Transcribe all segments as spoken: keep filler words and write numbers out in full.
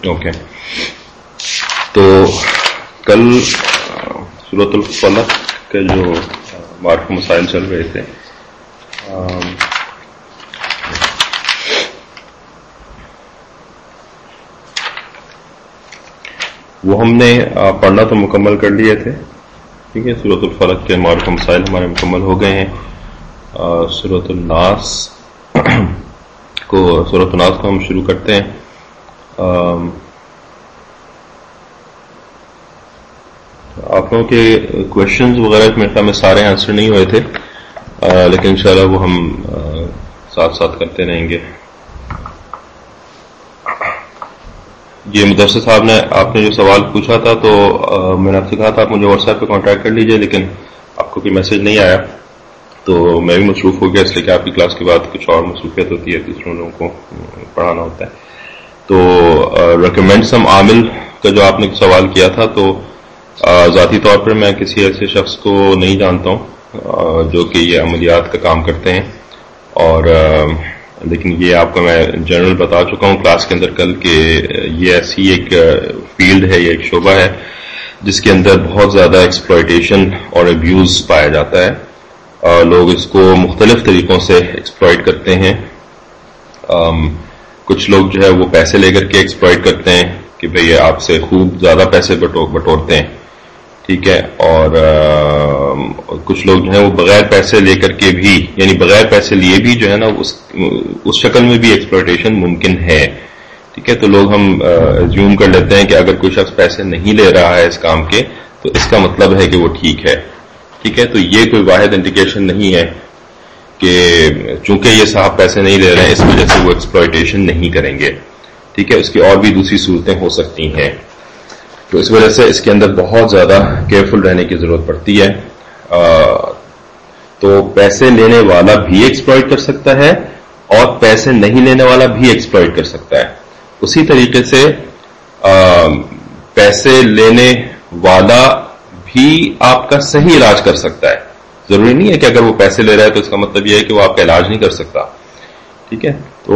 Okay, تو کل سورۃ الفلق کے جو معروف مسائل چل رہے تھے، وہ ہم نے پڑھنا تو مکمل کر لیے تھے. ٹھیک ہے، سورۃ الفلق کے معروف مسائل ہمارے مکمل ہو گئے ہیں. سورۃ الناس کو سورۃ الناس کو ہم شروع کرتے ہیں. آپ لوگوں کے کوشچنز وغیرہ میرے خیال میں سارے آنسر نہیں ہوئے تھے، لیکن انشاءاللہ وہ ہم ساتھ ساتھ کرتے رہیں گے. یہ مدرسہ صاحب نے آپ نے جو سوال پوچھا تھا، تو میں نے آپ سے کہا تھا آپ مجھے واٹس ایپ پہ کانٹیکٹ کر لیجئے، لیکن آپ کو کوئی میسج نہیں آیا، تو میں بھی مصروف ہو گیا، اس لیے کہ آپ کی کلاس کے بعد کچھ اور مصروفیت ہوتی ہے، دوسروں لوگوں کو پڑھانا ہوتا ہے. تو ریکمینڈ سم عامل کا جو آپ نے سوال کیا تھا، تو ذاتی طور پر میں کسی ایسے شخص کو نہیں جانتا ہوں جو کہ یہ عملیات کا کام کرتے ہیں، اور لیکن یہ آپ کو میں جنرل بتا چکا ہوں کلاس کے اندر کل کہ یہ ایسی ایک فیلڈ ہے، یہ ایک شعبہ ہے جس کے اندر بہت زیادہ ایکسپلائٹیشن اور ابیوز پایا جاتا ہے. اور لوگ اس کو مختلف طریقوں سے ایکسپلائٹ کرتے ہیں. کچھ لوگ جو ہے وہ پیسے لے کر کے ایکسپلائٹ کرتے ہیں کہ بھئی آپ سے خوب زیادہ پیسے بٹورتے ہیں، ٹھیک ہے، اور کچھ لوگ جو ہیں وہ بغیر پیسے لے کر کے بھی، یعنی بغیر پیسے لیے بھی جو ہے نا اس اس شکل میں بھی ایکسپلائٹیشن ممکن ہے. ٹھیک ہے، تو لوگ ہم ایزیوم کر لیتے ہیں کہ اگر کوئی شخص پیسے نہیں لے رہا ہے اس کام کے تو اس کا مطلب ہے کہ وہ ٹھیک ہے. ٹھیک ہے، تو یہ کوئی واحد انڈیکیشن نہیں ہے کہ چونکہ یہ صاحب پیسے نہیں لے رہے ہیں اس وجہ سے وہ ایکسپلائٹیشن نہیں کریں گے. ٹھیک ہے، اس کی اور بھی دوسری صورتیں ہو سکتی ہیں. تو اس وجہ سے اس کے اندر بہت زیادہ کیئرفل رہنے کی ضرورت پڑتی ہے. تو پیسے لینے والا بھی ایکسپلائٹ کر سکتا ہے اور پیسے نہیں لینے والا بھی ایکسپلائٹ کر سکتا ہے. اسی طریقے سے پیسے لینے والا بھی آپ کا صحیح علاج کر سکتا ہے. ضروری نہیں ہے کہ اگر وہ پیسے لے رہا ہے تو اس کا مطلب یہ ہے کہ وہ آپ کا علاج نہیں کر سکتا. ٹھیک ہے، تو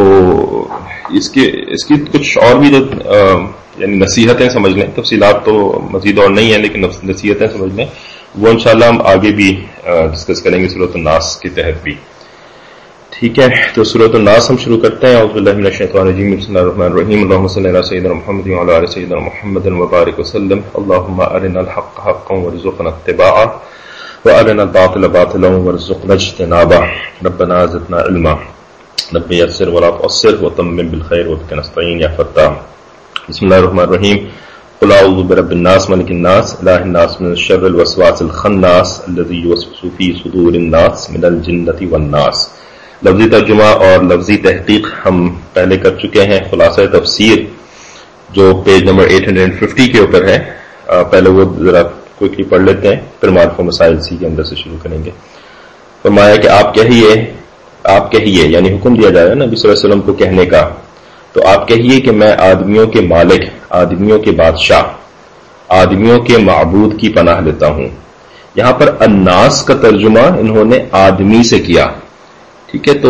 اس کی اس کی کچھ اور بھی جو یعنی نصیحتیں سمجھ لیں، تفصیلات تو مزید اور نہیں ہیں لیکن نصیحتیں سمجھ لیں، وہ انشاءاللہ ہم آگے بھی ڈسکس کریں گے سورۃ الناس کے تحت بھی. ٹھیک ہے، تو سورۃ الناس ہم شروع کرتے ہیں. اعوذ باللہ من الشیطان الرجیم، بسم اللہ الرحمن الرحیم. اللهم صل علی سیدنا محمد وعلی آل سیدنا محمد وبارک وسلم. اللهم ارنا الحق حقا وارزقنا اتباعه وارنا الباطل باطلا وارزقنا اجتنابه. ربنا زدنا علما، رب یسر ولا تعسر وتمم بالخیر وبک نستعین یا فتاح. بسم اللہ الرحمن الرحیم. قل اعوذ برب الناس ملک الناس الہ الناس من الشر الوسواس الخناس الذی یوسوس فی صدور الناس من الجنۃ والناس. لفظی ترجمہ اور لفظی تحقیق ہم پہلے کر چکے ہیں. خلاصہ تفسیر جو پیج نمبر آٹھ سو پچاس کے اوپر ہے، پہلے وہ ذرا کوئکلی پڑھ لیتے ہیں، پھر معرفہ مسائل سی کے اندر سے شروع کریں گے. فرمایا کہ آپ کہیے آپ کہیے یعنی حکم دیا جائے نبی صلی اللہ علیہ وسلم کو کہنے کا، تو آپ کہیے کہ میں آدمیوں کے مالک، آدمیوں کے بادشاہ، آدمیوں کے معبود کی پناہ لیتا ہوں. یہاں پر الناس کا ترجمہ انہوں نے آدمی سے کیا. ٹھیک ہے، تو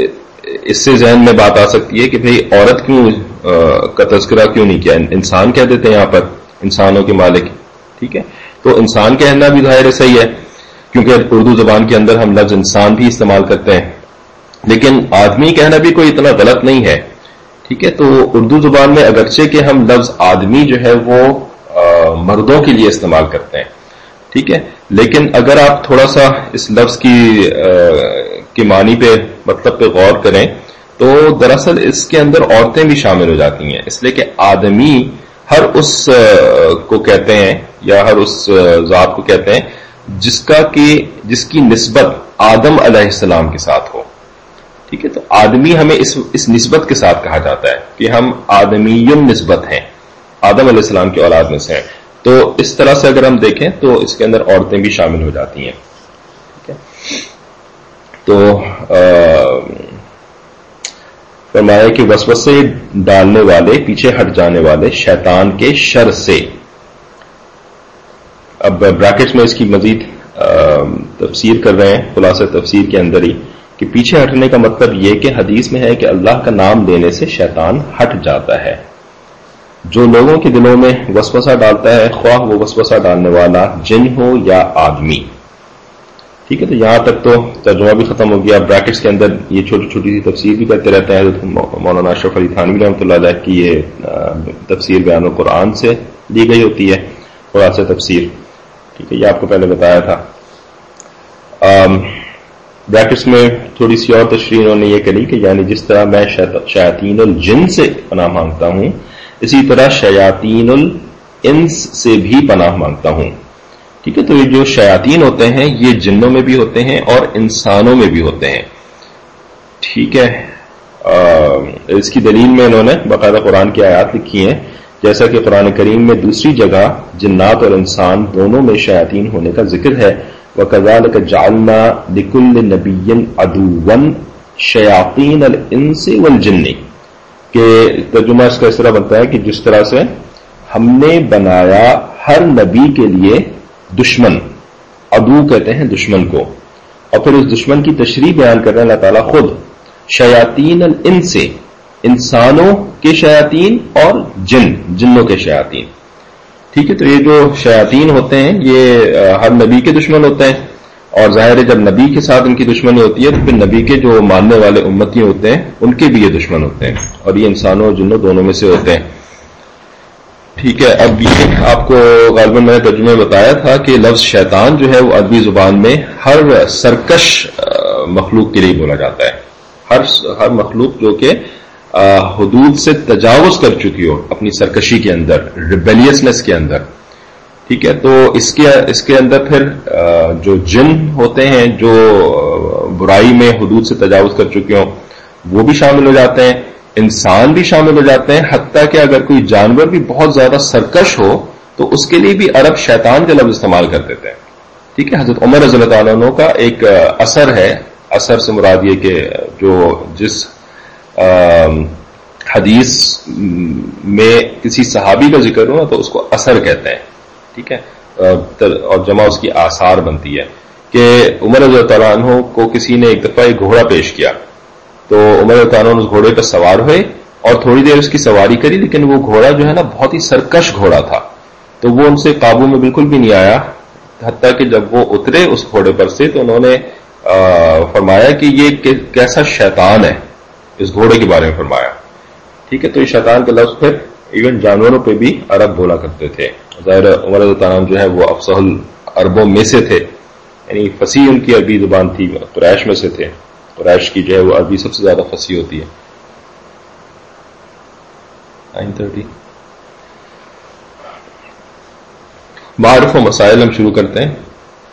اس سے ذہن میں بات آ سکتی ہے کہ بھئی عورت کیوں کا تذکرہ کیوں نہیں کیا، انسان کہہ دیتے ہیں یہاں پر، انسانوں کے مالک. ٹھیک ہے، تو انسان کہنا بھی ظاہر صحیح ہے کیونکہ اردو زبان کے اندر ہم لفظ انسان بھی استعمال کرتے ہیں، لیکن آدمی کہنا بھی کوئی اتنا غلط نہیں ہے. ٹھیک ہے، تو اردو زبان میں اگرچہ کہ ہم لفظ آدمی جو ہے وہ مردوں کے لیے استعمال کرتے ہیں، ٹھیک ہے، لیکن اگر آپ تھوڑا سا اس لفظ کی کے معنی پہ مطلب پہ غور کریں تو دراصل اس کے اندر عورتیں بھی شامل ہو جاتی ہیں، اس لیے کہ آدمی ہر اس کو کہتے ہیں یا ہر اس ذات کو کہتے ہیں جس کا کہ جس کی نسبت آدم علیہ السلام کے ساتھ ہو. ٹھیک ہے، تو آدمی ہمیں اس اس نسبت کے ساتھ کہا جاتا ہے کہ ہم آدمی نسبت ہیں، آدم علیہ السلام کی اولاد میں سے ہیں. تو اس طرح سے اگر ہم دیکھیں تو اس کے اندر عورتیں بھی شامل ہو جاتی ہیں. ٹھیک ہے، تو فرمایا کہ وسوسے ڈالنے والے، پیچھے ہٹ جانے والے شیطان کے شر سے. اب بریکٹس میں اس کی مزید تفسیر کر رہے ہیں خلاصہ تفسیر کے اندر ہی کہ پیچھے ہٹنے کا مطلب یہ کہ حدیث میں ہے کہ اللہ کا نام لینے سے شیطان ہٹ جاتا ہے. جو لوگوں کے دلوں میں وسوسہ ڈالتا ہے، خواہ وہ وسوسہ ڈالنے والا جن ہو یا آدمی. ٹھیک ہے، تو یہاں تک تو ترجمہ بھی ختم ہو گیا. بریکٹس کے اندر یہ چھوٹی چھوٹی سی تفسیر بھی کرتے رہتے ہیں. حضرت مولانا اشرف علی تھانوی رحمۃ اللہ علیہ کی یہ تفسیر بیان القرآن سے لی گئی ہوتی ہے، خلاصہ تفسیر. ٹھیک ہے، یہ آپ کو پہلے بتایا تھا. بریکٹس میں تھوڑی سی اور تشریح انہوں نے یہ کری کہ یعنی جس طرح میں شیاطین الجن سے پناہ مانگتا ہوں، اسی طرح شیاطین الانس سے بھی پناہ مانگتا ہوں. ٹھیک ہے، تو یہ جو شیاطین ہوتے ہیں یہ جنوں میں بھی ہوتے ہیں اور انسانوں میں بھی ہوتے ہیں. ٹھیک ہے، اس کی دلیل میں انہوں نے باقاعدہ قرآن کی آیات لکھی ہیں، جیسا کہ قرآن کریم میں دوسری جگہ جنات اور انسان دونوں میں شیاطین ہونے کا ذکر ہے. وَكَذَلِكَ جَعَلْنَا لِكُلِّ نَبِيٍّ عَدُوًّا شَيَاطِينَ الْإِنسِ وَالْجِنِّ، کہ ترجمہ اس کا اس طرح بنتا ہے کہ جس طرح سے ہم نے بنایا ہر نبی کے لیے دشمن، عدو کہتے ہیں دشمن کو، اور پھر اس دشمن کی تشریح بیان کر رہے ہیں اللہ تعالیٰ خود. شیاطین الانس، انسانوں کے شیاطین اور جن، جنوں کے شیاطین. ٹھیک ہے، تو یہ جو شیاطین ہوتے ہیں یہ ہر نبی کے دشمن ہوتے ہیں، اور ظاہر ہے جب نبی کے ساتھ ان کی دشمنی ہوتی ہے تو پھر نبی کے جو ماننے والے امتی ہوتے ہیں ان کے بھی یہ دشمن ہوتے ہیں، اور یہ انسانوں اور جنوں دونوں میں سے ہوتے ہیں. ٹھیک ہے، اب یہ آپ کو غالباً میں نے ترجمے میں بتایا تھا کہ لفظ شیطان جو ہے وہ عربی زبان میں ہر سرکش مخلوق کے لیے بولا جاتا ہے. ہر ہر مخلوق جو کہ حدود سے تجاوز کر چکی ہو اپنی سرکشی کے اندر، ریبیلیسنس کے اندر. ٹھیک ہے، تو اس کے اس کے اندر پھر جو جن ہوتے ہیں جو برائی میں حدود سے تجاوز کر چکے ہوں وہ بھی شامل ہو جاتے ہیں، انسان بھی شامل ہو جاتے ہیں، حتیٰ کہ اگر کوئی جانور بھی بہت زیادہ سرکش ہو تو اس کے لیے بھی عرب شیطان کا لفظ استعمال کر دیتے ہیں. ٹھیک ہے، حضرت عمر رضی اللہ تعالیٰ عنہ کا ایک اثر ہے، اثر سے مراد یہ کہ جو جس حدیث میں کسی صحابی کا ذکر ہو تو اس کو اثر کہتے ہیں. ٹھیک ہے، اور جمع اس کی آثار بنتی ہے کہ عمر رضی اللہ تعالیٰ عنہ کو کسی نے ایک دفعہ ایک گھوڑا پیش کیا، تو عمر رضی اللہ تعالیٰ عنہ اس گھوڑے پر سوار ہوئے اور تھوڑی دیر اس کی سواری کری، لیکن وہ گھوڑا جو ہے نا بہت ہی سرکش گھوڑا تھا، تو وہ ان سے قابو میں بالکل بھی نہیں آیا. حتیٰ کہ جب وہ اترے اس گھوڑے پر سے تو انہوں نے فرمایا کہ یہ کیسا شیطان ہے، اس گھوڑے کے بارے میں فرمایا. ٹھیک ہے، تو یہ شیطان کا لفظ پھر ایون جانوروں پہ بھی عرب بولا کرتے تھے. ظاہر عمر رضی اللہ عنہ جو ہے وہ افصح العربوں میں سے تھے، یعنی فصیح ان کی عربی زبان تھی، قریش میں سے تھے. قریش کی جو ہے وہ عربی سب سے زیادہ فصیح ہوتی ہے. نائن تھرٹی معارف و مسائل ہم شروع کرتے ہیں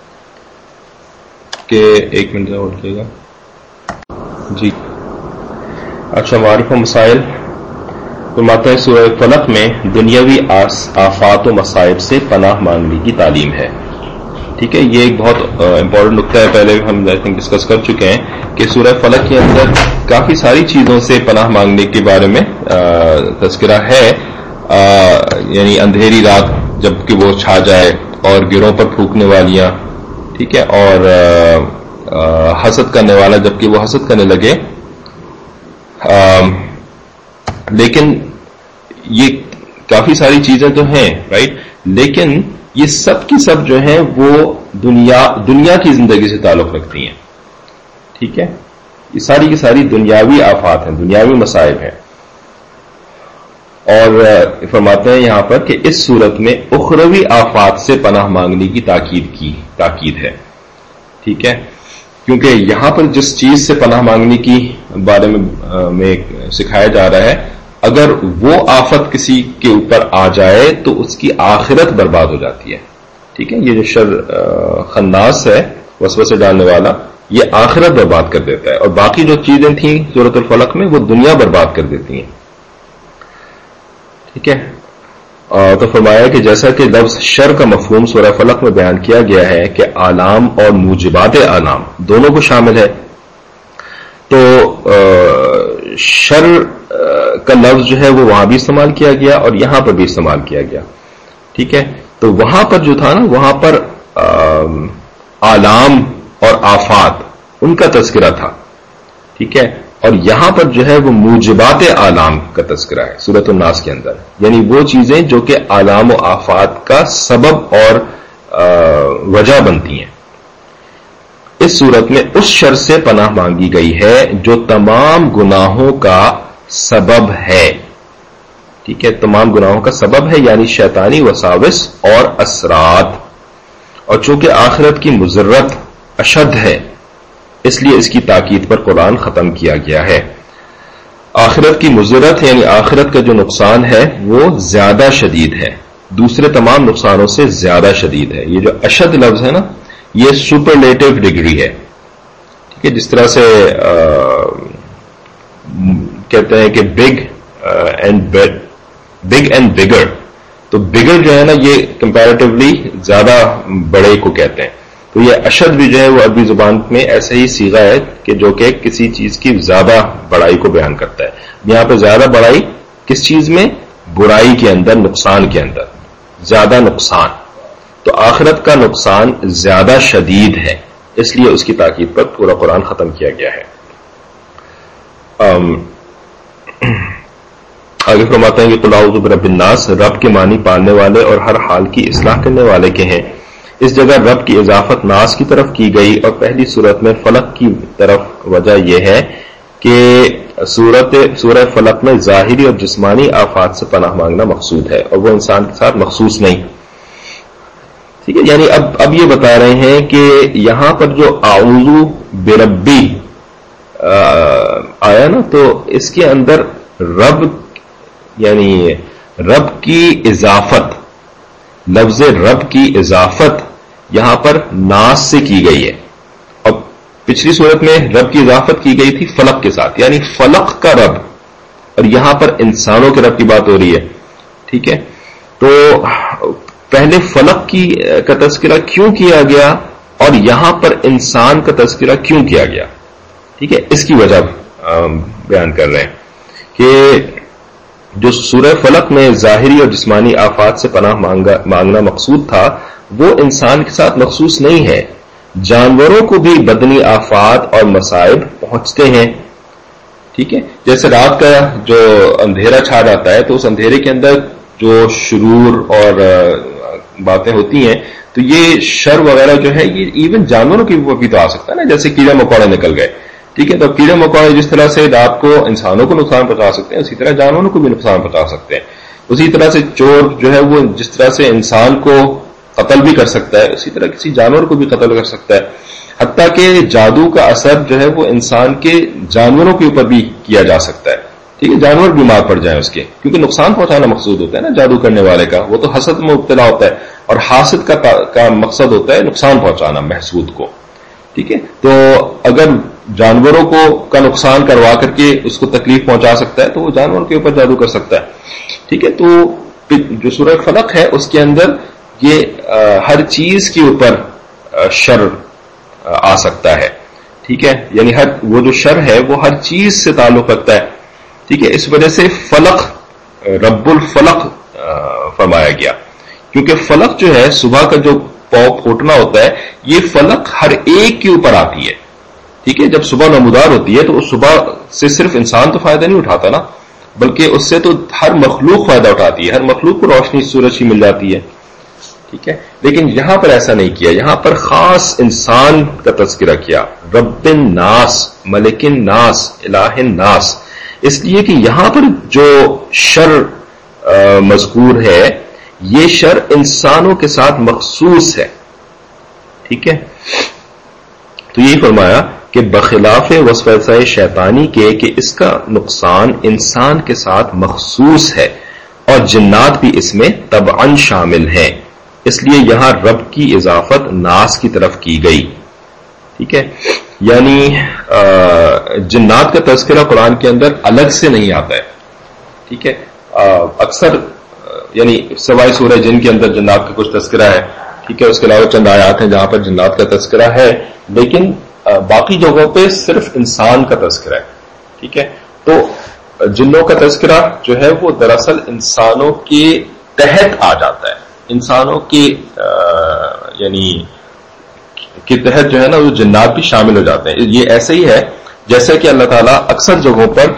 کہ ایک منٹ اور رکھیے گا جی. اچھا، معارف و مسائل فرماتے ہیں سورہ فلق میں دنیاوی آفات و مصائب سے پناہ مانگنے کی تعلیم ہے. ٹھیک ہے، یہ ایک بہت امپورٹنٹ نقطہ ہے، پہلے ہم آئی تھنک ڈسکس کر چکے ہیں کہ سورہ فلق کے اندر کافی ساری چیزوں سے پناہ مانگنے کے بارے میں تذکرہ ہے. یعنی اندھیری رات جب کہ وہ چھا جائے اور گروں پر پھونکنے والیاں، ٹھیک ہے، اور حسد کرنے والا جب کہ وہ حسد کرنے لگے. لیکن یہ کافی ساری چیزیں تو ہیں رائٹ، لیکن یہ سب کی سب جو ہیں وہ دنیا دنیا کی زندگی سے تعلق رکھتی ہیں. ٹھیک ہے، یہ ساری کی ساری دنیاوی آفات ہیں، دنیاوی مصائب ہیں. اور فرماتے ہیں یہاں پر کہ اس صورت میں اخروی آفات سے پناہ مانگنے کی تاکید کی تاکید ہے. ٹھیک ہے، کیونکہ یہاں پر جس چیز سے پناہ مانگنے کی بارے میں میں سکھایا جا رہا ہے، اگر وہ آفت کسی کے اوپر آ جائے تو اس کی آخرت برباد ہو جاتی ہے. ٹھیک ہے، یہ جو شر خناس ہے، وسوسے ڈالنے والا، یہ آخرت برباد کر دیتا ہے، اور باقی جو چیزیں تھیں سورۃ الفلق میں وہ دنیا برباد کر دیتی ہیں. ٹھیک ہے، تو فرمایا کہ جیسا کہ لفظ شر کا مفہوم سورہ فلق میں بیان کیا گیا ہے کہ آلام اور موجبات آلام دونوں کو شامل ہے، تو شر کا لفظ جو ہے وہ وہاں بھی استعمال کیا گیا اور یہاں پر بھی استعمال کیا گیا. ٹھیک ہے، تو وہاں پر جو تھا نا وہاں پر آلام اور آفات ان کا تذکرہ تھا. ٹھیک ہے، اور یہاں پر جو ہے وہ موجبات آلام کا تذکرہ ہے سورۃ الناس کے اندر، یعنی وہ چیزیں جو کہ آلام و آفات کا سبب اور وجہ بنتی ہیں۔ اس صورت میں اس شر سے پناہ مانگی گئی ہے جو تمام گناہوں کا سبب ہے، ٹھیک ہے، تمام گناہوں کا سبب ہے، یعنی شیطانی وساوس اور اثرات، اور چونکہ آخرت کی مضرت اشد ہے اس لیے اس کی تاکید پر قرآن ختم کیا گیا ہے۔ آخرت کی مضرت یعنی آخرت کا جو نقصان ہے وہ زیادہ شدید ہے، دوسرے تمام نقصانوں سے زیادہ شدید ہے۔ یہ جو اشد لفظ ہے نا، یہ سپرلیٹو ڈگری ہے، ٹھیک ہے، جس طرح سے آ, کہتے ہیں کہ big and big and bigger, تو بگر جو ہے نا یہ کمپیریٹیولی زیادہ بڑے کو کہتے ہیں، تو یہ اشد بھی جو ہے وہ عربی زبان میں ایسا ہی صیغہ ہے کہ جو کہ کسی چیز کی زیادہ بڑائی کو بیان کرتا ہے۔ یہاں پہ زیادہ بڑائی کس چیز میں؟ برائی کے اندر، نقصان کے اندر، زیادہ نقصان، تو آخرت کا نقصان زیادہ شدید ہے، اس لیے اس کی تاکید پر پورا قرآن ختم کیا گیا ہے۔ آگے فرماتے ہیں کہ قل اعوذ برب الناس، رب کے معنی پالنے والے اور ہر حال کی اصلاح کرنے والے کے ہیں۔ اس جگہ رب کی اضافت ناس کی طرف کی گئی اور پہلی صورت میں فلق کی طرف، وجہ یہ ہے کہ صورت سورہ فلق میں ظاہری اور جسمانی آفات سے پناہ مانگنا مقصود ہے اور وہ انسان کے ساتھ مخصوص نہیں، ٹھیک ہے، یعنی اب اب یہ بتا رہے ہیں کہ یہاں پر جو اعوذ بربی آیا نا، تو اس کے اندر رب یعنی رب کی اضافت، لفظ رب کی اضافت یہاں پر ناس سے کی گئی ہے، اور پچھلی صورت میں رب کی اضافت کی گئی تھی فلق کے ساتھ، یعنی فلق کا رب، اور یہاں پر انسانوں کے رب کی بات ہو رہی ہے، ٹھیک ہے، تو پہلے فلق کی کا تذکرہ کیوں کیا گیا اور یہاں پر انسان کا تذکرہ کیوں کیا گیا، ٹھیک ہے، اس کی وجہ بیان کر رہے ہیں کہ جو سورہ فلق میں ظاہری اور جسمانی آفات سے پناہ مانگنا مقصود تھا وہ انسان کے ساتھ مخصوص نہیں ہے، جانوروں کو بھی بدنی آفات اور مصائب پہنچتے ہیں، ٹھیک ہے، جیسے رات کا جو اندھیرا چھا جاتا ہے تو اس اندھیرے کے اندر جو شرور اور باتیں ہوتی ہیں تو یہ شر وغیرہ جو ہے یہ ایون جانوروں کی بھی تو آ سکتا ہے نا، جیسے کیڑے مکوڑے نکل گئے، ٹھیک ہے، تو کیڑے مکوڑے جس طرح سے رات کو انسانوں کو نقصان پہنچا سکتے ہیں اسی طرح جانوروں کو بھی نقصان پہنچا سکتے ہیں، اسی طرح سے چور جو ہے وہ جس طرح سے انسان کو قتل بھی کر سکتا ہے اسی طرح کسی جانور کو بھی قتل کر سکتا ہے، حتیٰ کہ جادو کا اثر جو ہے وہ انسان کے جانوروں کے اوپر بھی کیا جا سکتا ہے، ٹھیک ہے، جانور بیمار پڑ جائیں اس کے، کیونکہ نقصان پہنچانا مقصود ہوتا ہے نا جادو کرنے والے کا، وہ تو حسد میں مبتلا ہوتا ہے اور حاسد کا کا مقصد ہوتا ہے نقصان پہنچانا محسود کو، ٹھیک ہے، تو اگر جانوروں کو کا نقصان کروا کر کے اس کو تکلیف پہنچا سکتا ہے تو وہ جانور کے اوپر جادو کر سکتا ہے، ٹھیک ہے، تو جو سورہ فلق ہے اس کے اندر یہ ہر چیز کے اوپر شر آ سکتا ہے، ٹھیک ہے، یعنی ہر وہ جو شر ہے وہ ہر چیز سے تعلق رکھتا ہے، ٹھیک ہے، اس وجہ سے فلق رب الفلق فرمایا گیا، کیونکہ فلق جو ہے صبح کا جو پاؤ پھوٹنا ہوتا ہے یہ فلق ہر ایک کے اوپر آتی ہے، ٹھیک ہے، جب صبح نمودار ہوتی ہے تو اس صبح سے صرف انسان تو فائدہ نہیں اٹھاتا نا، بلکہ اس سے تو ہر مخلوق فائدہ اٹھاتی ہے، ہر مخلوق کو روشنی سورج کی مل جاتی ہے، ٹھیک ہے، لیکن یہاں پر ایسا نہیں کیا، یہاں پر خاص انسان کا تذکرہ کیا، رب الناس، ملک الناس، الہ الناس، اس لیے کہ یہاں پر جو شر مذکور ہے یہ شر انسانوں کے ساتھ مخصوص ہے، ٹھیک ہے، تو یہی فرمایا کہ بخلاف وسوسہ شیطانی کے کہ اس کا نقصان انسان کے ساتھ مخصوص ہے اور جنات بھی اس میں طبعاً شامل ہیں، اس لیے یہاں رب کی اضافت ناس کی طرف کی گئی، ٹھیک ہے، یعنی جنات کا تذکرہ قرآن کے اندر الگ سے نہیں آتا ہے، ٹھیک ہے، اکثر یعنی سوائے سورہ جن کے اندر جنات کا کچھ تذکرہ ہے، ٹھیک ہے، اس کے علاوہ چند آیات ہیں جہاں پر جنات کا تذکرہ ہے، لیکن باقی جگہوں پہ صرف انسان کا تذکرہ ہے، ٹھیک ہے، تو جنوں کا تذکرہ جو ہے وہ دراصل انسانوں کے تحت آ جاتا ہے، انسانوں کے یعنی کے تحت جو ہے نا وہ جنات بھی شامل ہو جاتے ہیں، یہ ایسے ہی ہے جیسا کہ اللہ تعالیٰ اکثر جگہوں پر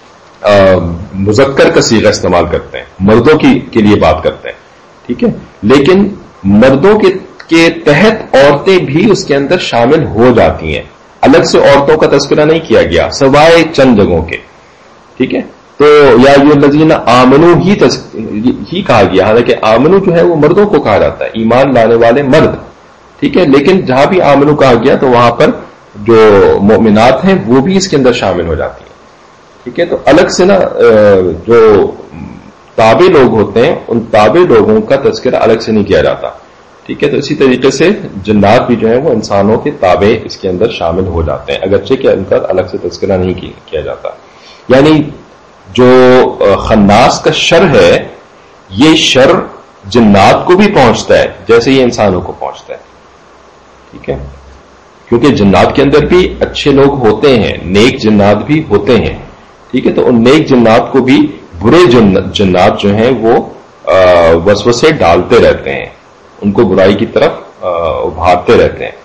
مذکر کا صیغہ استعمال کرتے ہیں، مردوں کی کے لیے بات کرتے ہیں، ٹھیک ہے، لیکن مردوں کے کے تحت عورتیں بھی اس کے اندر شامل ہو جاتی ہیں. الگ سے عورتوں کا تذکرہ نہیں کیا گیا سوائے چند جگہوں کے، ٹھیک ہے. تو یا الذین آمنو ہی ہی کہا گیا، حالانکہ آمنو جو ہے وہ مردوں کو کہا جاتا ہے، ایمان لانے والے مرد، ٹھیک ہے. لیکن جہاں بھی آمنو کہا گیا تو وہاں پر جو مومنات ہیں وہ بھی اس کے اندر شامل ہو جاتی ہیں، ٹھیک ہے. تو الگ سے نا جو تابع لوگ ہوتے ہیں ان تابع لوگوں کا تذکرہ الگ سے نہیں کیا جاتا، ٹھیک ہے. تو اسی طریقے سے جنات بھی جو ہیں وہ انسانوں کے تابع اس کے اندر شامل ہو جاتے ہیں، اگرچہ کہ ان کا الگ سے تذکرہ نہیں کیا جاتا. یعنی جو خناس کا شر ہے یہ شر جنات کو بھی پہنچتا ہے جیسے یہ انسانوں کو پہنچتا ہے، ٹھیک ہے. کیونکہ جنات کے اندر بھی اچھے لوگ ہوتے ہیں، نیک جنات بھی ہوتے ہیں، ٹھیک ہے. تو ان نیک جنات کو بھی برے جنات جو ہیں وہ وسوسے ڈالتے رہتے ہیں، ان کو برائی کی طرف ابھارتے رہتے ہیں.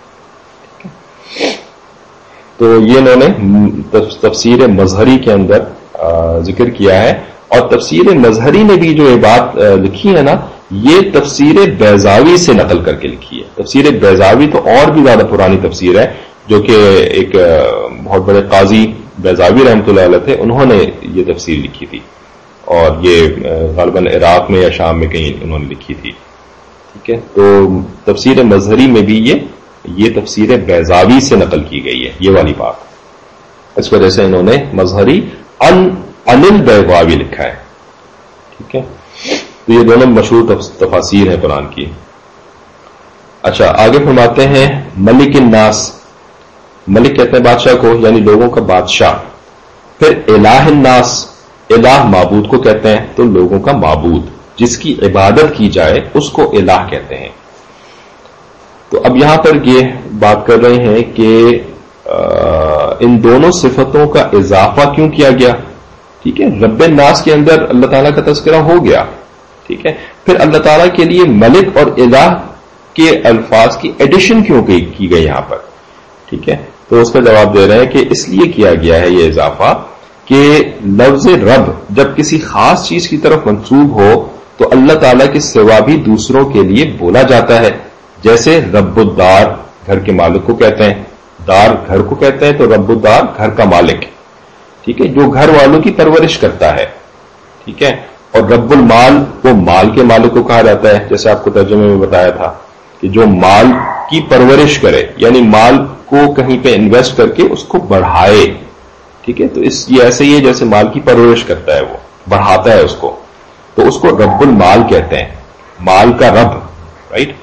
تو یہ انہوں نے تفسیر مظہری کے اندر ذکر کیا ہے. اور تفسیر مظہری نے بھی جو یہ بات لکھی ہے نا یہ تفسیر بیضاوی سے نقل کر کے لکھی ہے. تفسیر بیضاوی تو اور بھی زیادہ پرانی تفسیر ہے، جو کہ ایک بہت بڑے قاضی بیضاوی رحمۃ اللہ علیہ تھے، انہوں نے یہ تفسیر لکھی تھی، اور یہ غالباً عراق میں یا شام میں کہیں انہوں نے لکھی تھی، ٹھیک ہے. تو تفسیر مظہری میں بھی یہ یہ تفسیر بیضاوی سے نقل کی گئی ہے یہ والی بات. اس وجہ سے انہوں نے مظہری ان انل بیضاوی لکھا ہے، ٹھیک ہے. تو یہ دونوں مشہور تفاسیر ہیں قرآن کی. اچھا آگے فرماتے ہیں ملک الناس، ملک کہتے ہیں بادشاہ کو، یعنی لوگوں کا بادشاہ. پھر الہ الناس، الہ معبود کو کہتے ہیں، تو لوگوں کا معبود جس کی عبادت کی جائے اس کو الہ کہتے ہیں. تو اب یہاں پر یہ بات کر رہے ہیں کہ ان دونوں صفتوں کا اضافہ کیوں کیا گیا، ٹھیک ہے. رب الناس کے اندر اللہ تعالیٰ کا تذکرہ ہو گیا، ٹھیک ہے. پھر اللہ تعالیٰ کے لیے ملک اور الہ کے الفاظ کی ایڈیشن کیوں کی گئی یہاں پر، ٹھیک ہے. تو اس کا جواب دے رہے ہیں کہ اس لیے کیا گیا ہے یہ اضافہ کہ لفظ رب جب کسی خاص چیز کی طرف منسوب ہو تو اللہ تعالیٰ کے سوا بھی دوسروں کے لیے بولا جاتا ہے. جیسے رب الدار گھر کے مالک کو کہتے ہیں، دار گھر کو کہتے ہیں، تو رب الدار گھر کا مالک، ٹھیک ہے، جو گھر والوں کی پرورش کرتا ہے، ٹھیک ہے. اور رب المال وہ مال کے مالک کو کہا جاتا ہے، جیسے آپ کو ترجمے میں بتایا تھا کہ جو مال کی پرورش کرے، یعنی مال کو کہیں پہ انویسٹ کر کے اس کو بڑھائے، ٹھیک ہے. تو اس یہ ایسے ہی ہے جیسے مال کی پرورش کرتا ہے، وہ بڑھاتا ہے اس کو، تو اس کو رب المال کہتے ہیں، مال کا رب، رائٹ.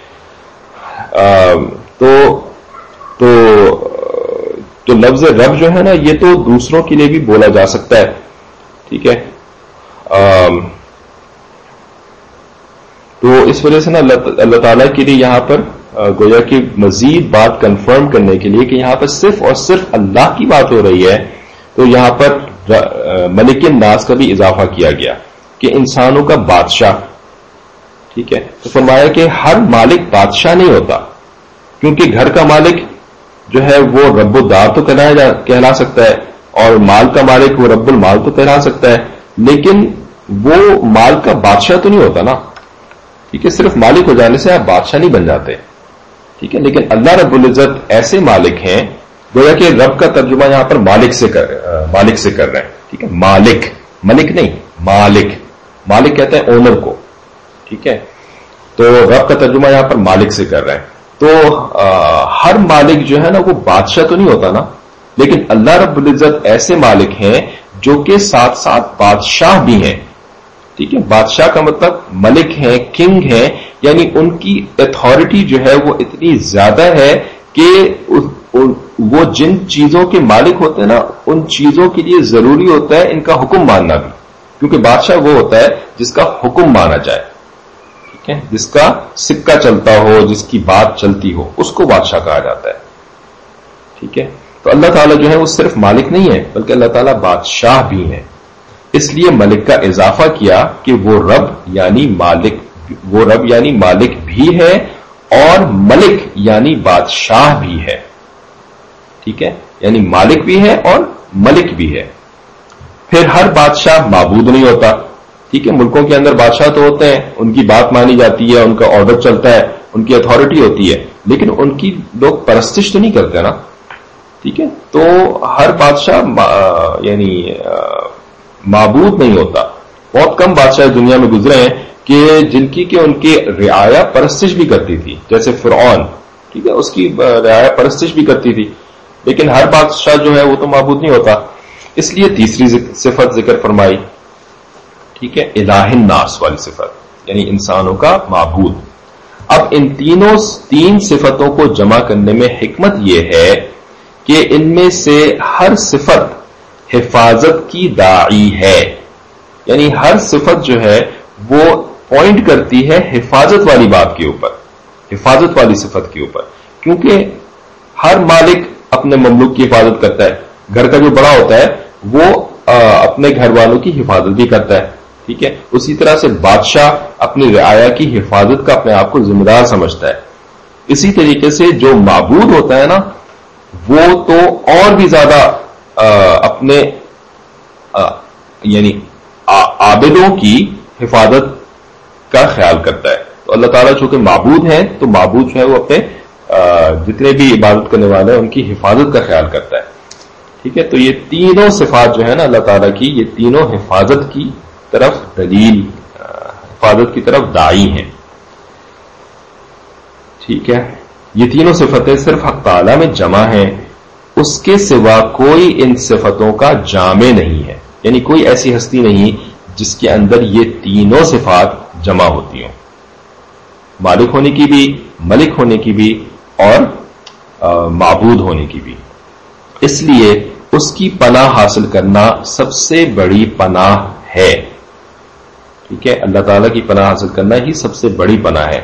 تو تو تو لفظ رب جو ہے نا یہ تو دوسروں کے لیے بھی بولا جا سکتا ہے، ٹھیک ہے. تو اس وجہ سے نا اللہ تعالیٰ کے لیے یہاں پر گویا کہ مزید بات کنفرم کرنے کے لیے کہ یہاں پر صرف اور صرف اللہ کی بات ہو رہی ہے، تو یہاں پر ملک الناس کا بھی اضافہ کیا گیا کہ انسانوں کا بادشاہ، ٹھیک ہے. تو فرمایا کہ ہر مالک بادشاہ نہیں ہوتا، کیونکہ گھر کا مالک جو ہے وہ رب الدار تو کہلا سکتا ہے، اور مال کا مالک وہ رب المال تو کہلا سکتا ہے، لیکن وہ مال کا بادشاہ تو نہیں ہوتا نا، ٹھیک ہے. صرف مالک ہو جانے سے آپ بادشاہ نہیں بن جاتے، ٹھیک ہے. لیکن اللہ رب العزت ایسے مالک ہیں، گویا کہ رب کا ترجمہ یہاں پر مالک سے کر مالک سے کر رہے ہیں، ٹھیک ہے. مالک ملک نہیں، مالک مالک کہتے ہیں اونر کو، ٹھیک ہے. تو رب کا ترجمہ یہاں پر مالک سے کر رہے ہیں. تو ہر مالک جو ہے نا وہ بادشاہ تو نہیں ہوتا نا، لیکن اللہ رب العزت ایسے مالک ہیں جو کہ ساتھ ساتھ بادشاہ بھی ہیں، ٹھیک ہے. بادشاہ کا مطلب ملک ہیں، کنگ ہیں، یعنی ان کی اتھارٹی جو ہے وہ اتنی زیادہ ہے کہ وہ جن چیزوں کے مالک ہوتے ہیں نا ان چیزوں کے لیے ضروری ہوتا ہے ان کا حکم ماننا بھی، کیونکہ بادشاہ وہ ہوتا ہے جس کا حکم مانا جائے، ٹھیک ہے. جس کا سکہ چلتا ہو، جس کی بات چلتی ہو، اس کو بادشاہ کہا جاتا ہے، ٹھیک ہے. تو اللہ تعالیٰ جو ہے وہ صرف مالک نہیں ہے بلکہ اللہ تعالیٰ بادشاہ بھی ہے. اس لیے ملک کا اضافہ کیا کہ وہ رب یعنی مالک وہ رب یعنی مالک بھی ہے اور ملک یعنی بادشاہ بھی ہے، ٹھیک ہے. یعنی مالک بھی ہے اور ملک بھی ہے. پھر ہر بادشاہ معبود نہیں ہوتا. ٹھیک ہے, ملکوں کے اندر بادشاہ تو ہوتے ہیں, ان کی بات مانی جاتی ہے, ان کا آرڈر چلتا ہے, ان کی اتھارٹی ہوتی ہے, لیکن ان کی لوگ پرستش تو نہیں کرتے نا. ٹھیک ہے, تو ہر بادشاہ یعنی معبود نہیں ہوتا. بہت کم بادشاہ دنیا میں گزرے ہیں کہ جن کی کہ ان کی رعایا پرستش بھی کرتی تھی, جیسے فرعون. ٹھیک ہے, اس کی رعایا پرستش بھی کرتی تھی, لیکن ہر بادشاہ جو ہے وہ تو معبود نہیں ہوتا. اس لیے تیسری صفت ذکر فرمائی. ٹھیک ہے, الہ الناس والی صفت, یعنی انسانوں کا معبود. اب ان تینوں تین صفتوں کو جمع کرنے میں حکمت یہ ہے کہ ان میں سے ہر صفت حفاظت کی داعی ہے. یعنی ہر صفت جو ہے وہ پوائنٹ کرتی ہے حفاظت والی بات کے اوپر, حفاظت والی صفت کے اوپر. کیونکہ ہر مالک اپنے مملوک کی حفاظت کرتا ہے. گھر کا جو بڑا ہوتا ہے وہ اپنے گھر والوں کی حفاظت بھی کرتا ہے. ٹھیک ہے, اسی طرح سے بادشاہ اپنی رعایا کی حفاظت کا اپنے آپ کو ذمہ دار سمجھتا ہے. اسی طریقے سے جو معبود ہوتا ہے نا, وہ تو اور بھی زیادہ اپنے یعنی عابدوں کی حفاظت کا خیال کرتا ہے. تو اللہ تعالیٰ چونکہ معبود ہیں تو معبود جو ہے وہ اپنے جتنے بھی عبادت کرنے والے ہیں ان کی حفاظت کا خیال کرتا ہے. ٹھیک ہے, تو یہ تینوں صفات جو ہے نا اللہ تعالیٰ کی, یہ تینوں حفاظت کی طرف دلیل, حفاظت کی طرف داعی ہیں. ٹھیک ہے, یہ تینوں صفتیں صرف حق تعالیٰ میں جمع ہیں, اس کے سوا کوئی ان صفتوں کا جامع نہیں ہے. یعنی کوئی ایسی ہستی نہیں جس کے اندر یہ تینوں صفات جمع ہوتی ہوں, مالک ہونے کی بھی, ملک ہونے کی بھی, اور معبود ہونے کی بھی. اس لیے اس کی پناہ حاصل کرنا سب سے بڑی پناہ ہے. ٹھیک ہے, اللہ تعالیٰ کی پناہ حاصل کرنا ہی سب سے بڑی پناہ ہے.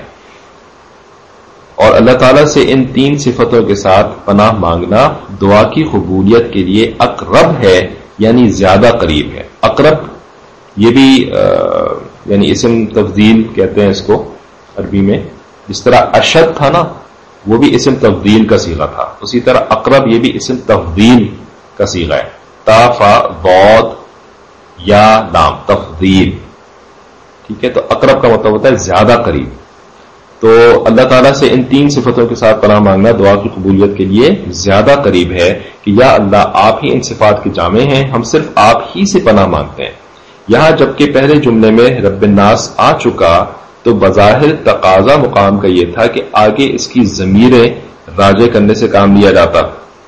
اور اللہ تعالیٰ سے ان تین صفتوں کے ساتھ پناہ مانگنا دعا کی قبولیت کے لیے اقرب ہے, یعنی زیادہ قریب ہے. اقرب یہ بھی یعنی اسم تفضیل کہتے ہیں اس کو عربی میں. جس طرح اشد تھا نا, وہ بھی اسم تفضیل کا صیغہ تھا, اسی طرح اقرب یہ بھی اسم تفضیل کا صیغہ ہے. تا فا ضاد یا لام, تفضیل. ٹھیک ہے, تو اقرب کا مطلب ہوتا ہے زیادہ قریب. تو اللہ تعالیٰ سے ان تین صفتوں کے ساتھ پناہ مانگنا دعا کی قبولیت کے لیے زیادہ قریب ہے کہ یا اللہ آپ ہی ان صفات کے جامع ہیں, ہم صرف آپ ہی سے پناہ مانگتے ہیں. یہاں جبکہ پہلے جملے میں رب الناس آ چکا تو بظاہر تقاضا مقام کا یہ تھا کہ آگے اس کی ضمیریں راجع کرنے سے کام لیا جاتا,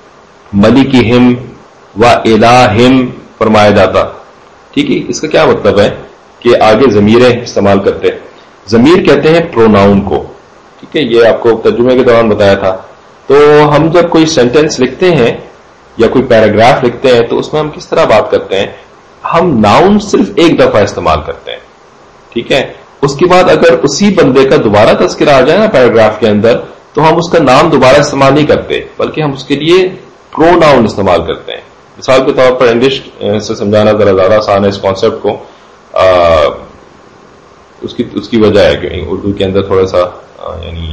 ملکہم و الہم فرمایا جاتا. ٹھیک ہے, اس کا کیا مطلب ہے کہ آگے ضمیریں استعمال کرتے. ضمیر کہتے ہیں پروناؤن کو. ٹھیک ہے, یہ آپ کو ترجمے کے دوران بتایا تھا. تو ہم جب کوئی سینٹینس لکھتے ہیں یا کوئی پیراگراف لکھتے ہیں تو اس میں ہم کس طرح بات کرتے ہیں, ہم ناؤن صرف ایک دفعہ استعمال کرتے ہیں. ٹھیک ہے, اس کے بعد اگر اسی بندے کا دوبارہ تذکرہ آ جائے نا پیراگراف کے اندر تو ہم اس کا نام دوبارہ استعمال نہیں کرتے, بلکہ ہم اس کے لیے پروناؤن استعمال کرتے ہیں. مثال کے طور پر انگلش سے سمجھانا ذرا زیادہ آسان ہے اس کانسیپٹ کو. آ, اس کی اس کی وجہ ہے کہ اردو کے اندر تھوڑا سا یعنی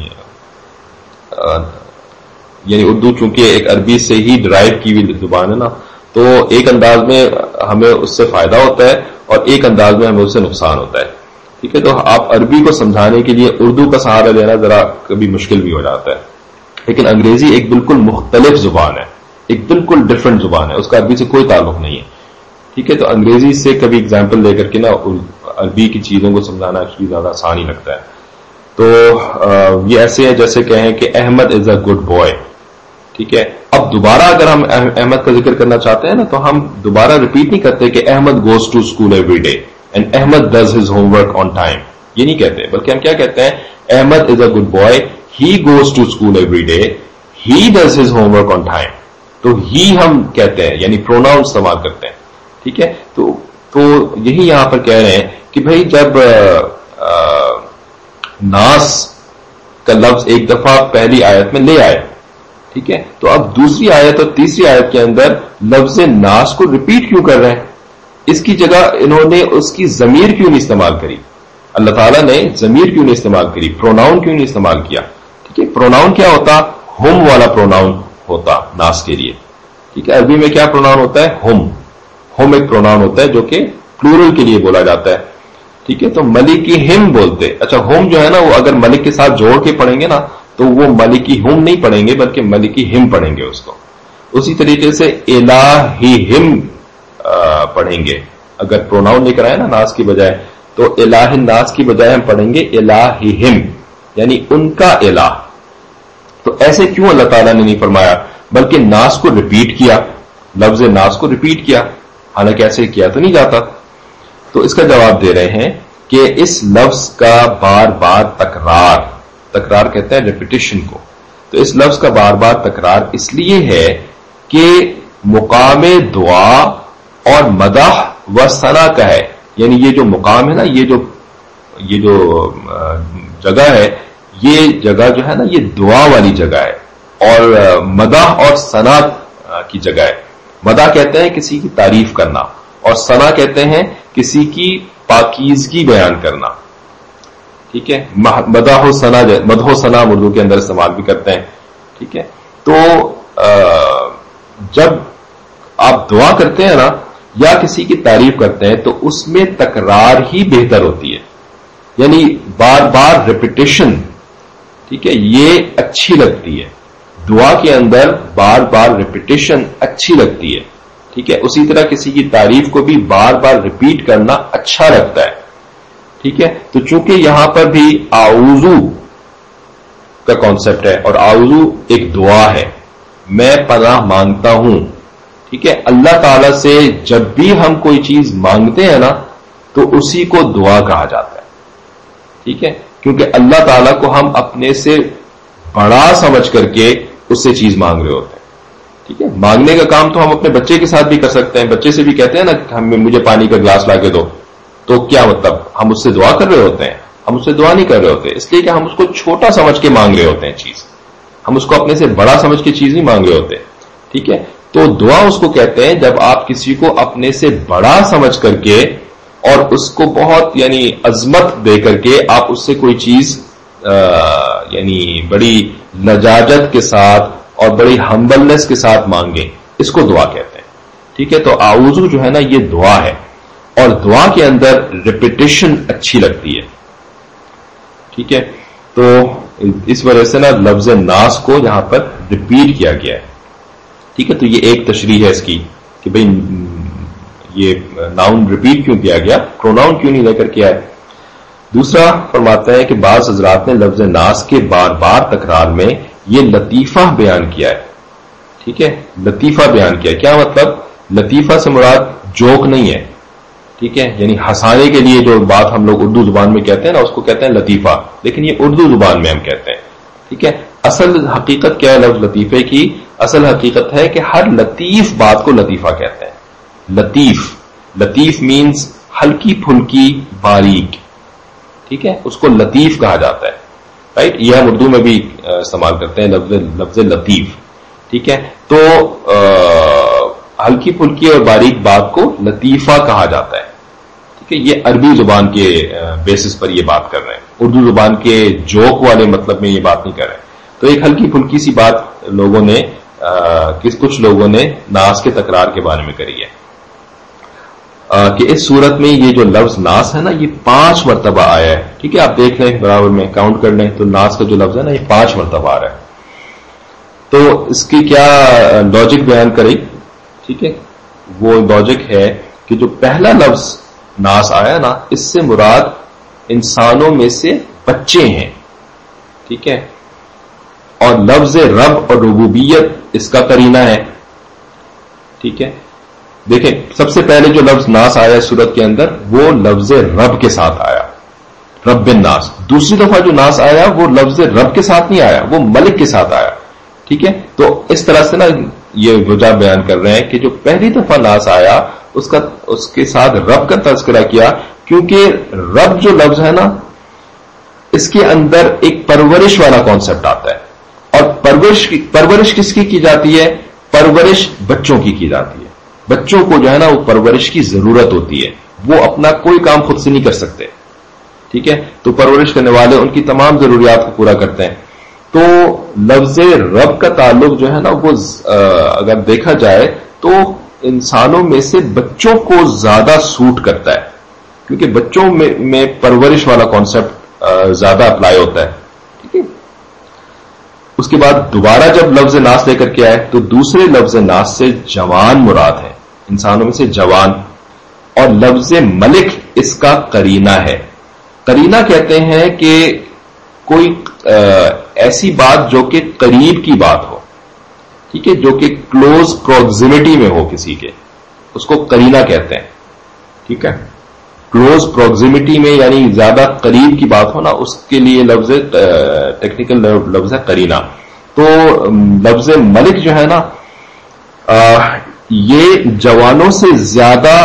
یعنی اردو چونکہ ایک عربی سے ہی ڈرائیو کی ہوئی زبان ہے نا, تو ایک انداز میں ہمیں اس سے فائدہ ہوتا ہے اور ایک انداز میں ہمیں اس سے نقصان ہوتا ہے. ٹھیک ہے, تو آپ عربی کو سمجھانے کے لیے اردو کا سہارا لینا ذرا کبھی مشکل بھی ہو جاتا ہے. لیکن انگریزی ایک بالکل مختلف زبان ہے, ایک بالکل ڈفرنٹ زبان ہے, اس کا عربی سے کوئی تعلق نہیں ہے. ٹھیک ہے, تو انگریزی سے کبھی اگزامپل لے کر کے نا عربی کی چیزوں کو سمجھانا ایکچولی زیادہ آسان ہی لگتا ہے. تو یہ ایسے ہے جیسے کہیں کہ Ahmed is a good boy. ٹھیک ہے, اب دوبارہ اگر ہم احمد کا ذکر کرنا چاہتے ہیں نا تو ہم دوبارہ ریپیٹ نہیں کرتے کہ Ahmed goes to school every day and Ahmed does his homework on time. یہ نہیں کہتے, بلکہ ہم کیا کہتے ہیں, Ahmed is a good boy, he goes to school every day, he does his homework on time. تو ہی ہم کہتے ہیں یعنی پروناؤن استعمال کرتے ہیں. ٹھیک ہے, تو تو یہی یہاں پر کہہ رہے ہیں کہ بھائی جب آ, آ, ناس کا لفظ ایک دفعہ پہلی آیت میں لے آئے, ٹھیک ہے, تو اب دوسری آیت اور تیسری آیت کے اندر لفظ ناس کو ریپیٹ کیوں کر رہے ہیں؟ اس کی جگہ انہوں نے اس کی ضمیر کیوں نہیں استعمال کری؟ اللہ تعالیٰ نے ضمیر کیوں نہیں استعمال کری, پروناؤن کیوں نہیں استعمال کیا؟ ٹھیک ہے, پروناؤن کیا ہوتا, ہم والا پروناؤن ہوتا ناس کے لیے. ٹھیک ہے. عربی میں کیا پروناؤن ہوتا ہے؟ ہم. ہم ایک پروناؤن ہوتا ہے جو کہ پلورل کے لیے بولا جاتا ہے. ٹھیک ہے. تو ملکی ہم بولتے. اچھا ہم جو ہے نا وہ اگر ملک کے ساتھ جوڑ کے پڑھیں گے نا تو وہ ملکی ہم نہیں پڑھیں گے بلکہ ملکی ہم پڑھیں گے اس کو. اسی طریقے سے الہہم پڑھیں گے. اگر پروناؤن لے کر آئے نا ناس کی بجائے تو الہ الناس کی بجائے ہم پڑھیں گے الہہم یعنی ان کا الہ. تو ایسے کیوں اللہ تعالیٰ نے نہیں فرمایا بلکہ ناس کو ریپیٹ کیا, لفظ ناس کو ریپیٹ کیا, حالانکہ ایسے کیا تو نہیں جاتا. تو اس کا جواب دے رہے ہیں کہ اس لفظ کا بار بار تکرار, تکرار کہتے ہیں ریپیٹیشن کو, تو اس لفظ کا بار بار تکرار اس لیے ہے کہ مقام دعا اور مدح و ثنا کا ہے. یعنی یہ جو مقام ہے نا, یہ جو یہ جو جگہ ہے, یہ جگہ جو ہے نا یہ دعا والی جگہ ہے اور مدح اور ثنا کی جگہ ہے. مدح کہتے ہیں کسی کی تعریف کرنا اور ثنا کہتے ہیں کسی کی پاکیزگی بیان کرنا. ٹھیک ہے. مدح و ثنا, مدح و ثنا اردو کے اندر استعمال بھی کرتے ہیں. ٹھیک ہے. تو جب آپ دعا کرتے ہیں نا یا کسی کی تعریف کرتے ہیں تو اس میں تکرار ہی بہتر ہوتی ہے, یعنی بار بار ریپیٹیشن. ٹھیک ہے. یہ اچھی لگتی ہے, دعا کے اندر بار بار ریپیٹیشن اچھی لگتی ہے. ٹھیک ہے. اسی طرح کسی کی تعریف کو بھی بار بار ریپیٹ کرنا اچھا لگتا ہے. ٹھیک ہے. تو چونکہ یہاں پر بھی اعوذ کا کانسیپٹ ہے اور اعوذ ایک دعا ہے, میں پناہ مانگتا ہوں. ٹھیک ہے. اللہ تعالی سے جب بھی ہم کوئی چیز مانگتے ہیں نا تو اسی کو دعا کہا جاتا ہے. ٹھیک ہے. کیونکہ اللہ تعالیٰ کو ہم اپنے سے بڑا سمجھ کر کے اس سے چیز مانگ رہے ہوتے ہیں. ٹھیک ہے. مانگنے کا کام تو ہم اپنے بچے کے ساتھ بھی کر سکتے ہیں. بچے سے بھی کہتے ہیں نا کہ ہم مجھے پانی کا گلاس لا کے دو, تو کیا مطلب ہم اس سے دعا کر رہے ہوتے ہیں؟ ہم اس سے دعا نہیں کر رہے ہوتے, اس لیے کہ ہم اس کو چھوٹا سمجھ کے مانگ رہے ہوتے ہیں چیز, ہم اس کو اپنے سے بڑا سمجھ کے چیز نہیں مانگ رہے ہوتے. ٹھیک ہے. تو دعا اس کو کہتے ہیں جب آپ کسی کو اپنے سے بڑا سمجھ کر کے اور اس کو بہت یعنی عظمت دے کر کے آپ اس سے کوئی چیز یعنی بڑی لجاجت کے ساتھ اور بڑی ہمبلنس کے ساتھ مانگیں, اس کو دعا کہتے ہیں. ٹھیک ہے. تو اعوذ جو ہے نا یہ دعا ہے اور دعا کے اندر ریپیٹیشن اچھی لگتی ہے. ٹھیک ہے. تو اس وجہ سے نا لفظ ناس کو یہاں پر ریپیٹ کیا گیا ہے. ٹھیک ہے. تو یہ ایک تشریح ہے اس کی کہ بھئی یہ ناؤن ریپیٹ کیوں کیا گیا, پروناؤن کیوں نہیں لے کر کیا ہے. دوسرا فرماتا ہے کہ بعض حضرات نے لفظ ناس کے بار بار تکرار میں یہ لطیفہ بیان کیا ہے. ٹھیک ہے. لطیفہ بیان کیا. کیا مطلب؟ لطیفہ سے مراد جوک نہیں ہے. ٹھیک ہے. یعنی ہنسانے کے لیے جو بات ہم لوگ اردو زبان میں کہتے ہیں نا اس کو کہتے ہیں لطیفہ, لیکن یہ اردو زبان میں ہم کہتے ہیں. ٹھیک ہے. اصل حقیقت کیا ہے لفظ لطیفے کی؟ اصل حقیقت ہے کہ ہر لطیف بات کو لطیفہ کہتے ہیں. لطیف, لطیف مینز ہلکی پھلکی باریک. ٹھیک ہے. اس کو لطیف کہا جاتا ہے. رائٹ. یہ ہم اردو میں بھی استعمال کرتے ہیں لفظ لفظ لطیف. ٹھیک ہے. تو ہلکی پھلکی اور باریک بات کو لطیفہ کہا جاتا ہے. ٹھیک ہے. یہ عربی زبان کے بیسس پر یہ بات کر رہے ہیں, اردو زبان کے جوک والے مطلب میں یہ بات نہیں کر رہے ہیں. تو ایک ہلکی پھلکی سی بات لوگوں نے کس کچھ لوگوں نے ناس کے تکرار کے بارے میں کری ہے کہ اس صورت میں یہ جو لفظ ناس ہے نا یہ پانچ مرتبہ آیا ہے. ٹھیک ہے. آپ دیکھ لیں برابر میں کاؤنٹ کر لیں تو ناس کا جو لفظ ہے نا یہ پانچ مرتبہ آ رہا ہے. تو اس کی کیا لاجک بیان کرے؟ ٹھیک ہے. وہ لاجک ہے کہ جو پہلا لفظ ناس آیا نا اس سے مراد انسانوں میں سے بچے ہیں. ٹھیک ہے. اور لفظ رب اور ربوبیت اس کا قرینہ ہے. ٹھیک ہے. دیکھیں سب سے پہلے جو لفظ ناس آیا اس سورت کے اندر وہ لفظ رب کے ساتھ آیا, رب الناس. دوسری دفعہ جو ناس آیا وہ لفظ رب کے ساتھ نہیں آیا, وہ ملک کے ساتھ آیا. ٹھیک ہے. تو اس طرح سے نا یہ وجہ بیان کر رہے ہیں کہ جو پہلی دفعہ ناس آیا اس کا اس کے ساتھ رب کا تذکرہ کیا, کیونکہ رب جو لفظ ہے نا اس کے اندر ایک پرورش والا کانسیپٹ آتا ہے. اور پرورش پرورش کس کی کی جاتی ہے؟ پرورش بچوں کی کی جاتی ہے. بچوں کو جو ہے نا وہ پرورش کی ضرورت ہوتی ہے, وہ اپنا کوئی کام خود سے نہیں کر سکتے. ٹھیک ہے. تو پرورش کرنے والے ان کی تمام ضروریات کو پورا کرتے ہیں. تو لفظ رب کا تعلق جو ہے نا وہ اگر دیکھا جائے تو انسانوں میں سے بچوں کو زیادہ سوٹ کرتا ہے، کیونکہ بچوں میں میں پرورش والا کانسیپٹ زیادہ اپلائی ہوتا ہے. ٹھیک ہے. اس کے بعد دوبارہ جب لفظ ناس لے کر کے آئے تو دوسرے لفظ ناس سے جوان مراد ہے، انسانوں میں سے جوان، اور لفظ ملک اس کا قرینہ ہے. قرینہ کہتے ہیں کہ کوئی ایسی بات جو کہ قریب کی بات ہو، ٹھیک ہے، جو کہ کلوز پروگزیمٹی میں ہو کسی کے، اس کو قرینہ کہتے ہیں. ٹھیک ہے. کلوز پروگزیمٹی میں یعنی زیادہ قریب کی بات ہو نا، اس کے لیے لفظ ٹیکنیکل لفظ ہے قرینہ. تو لفظ ملک جو ہے نا یہ جوانوں سے زیادہ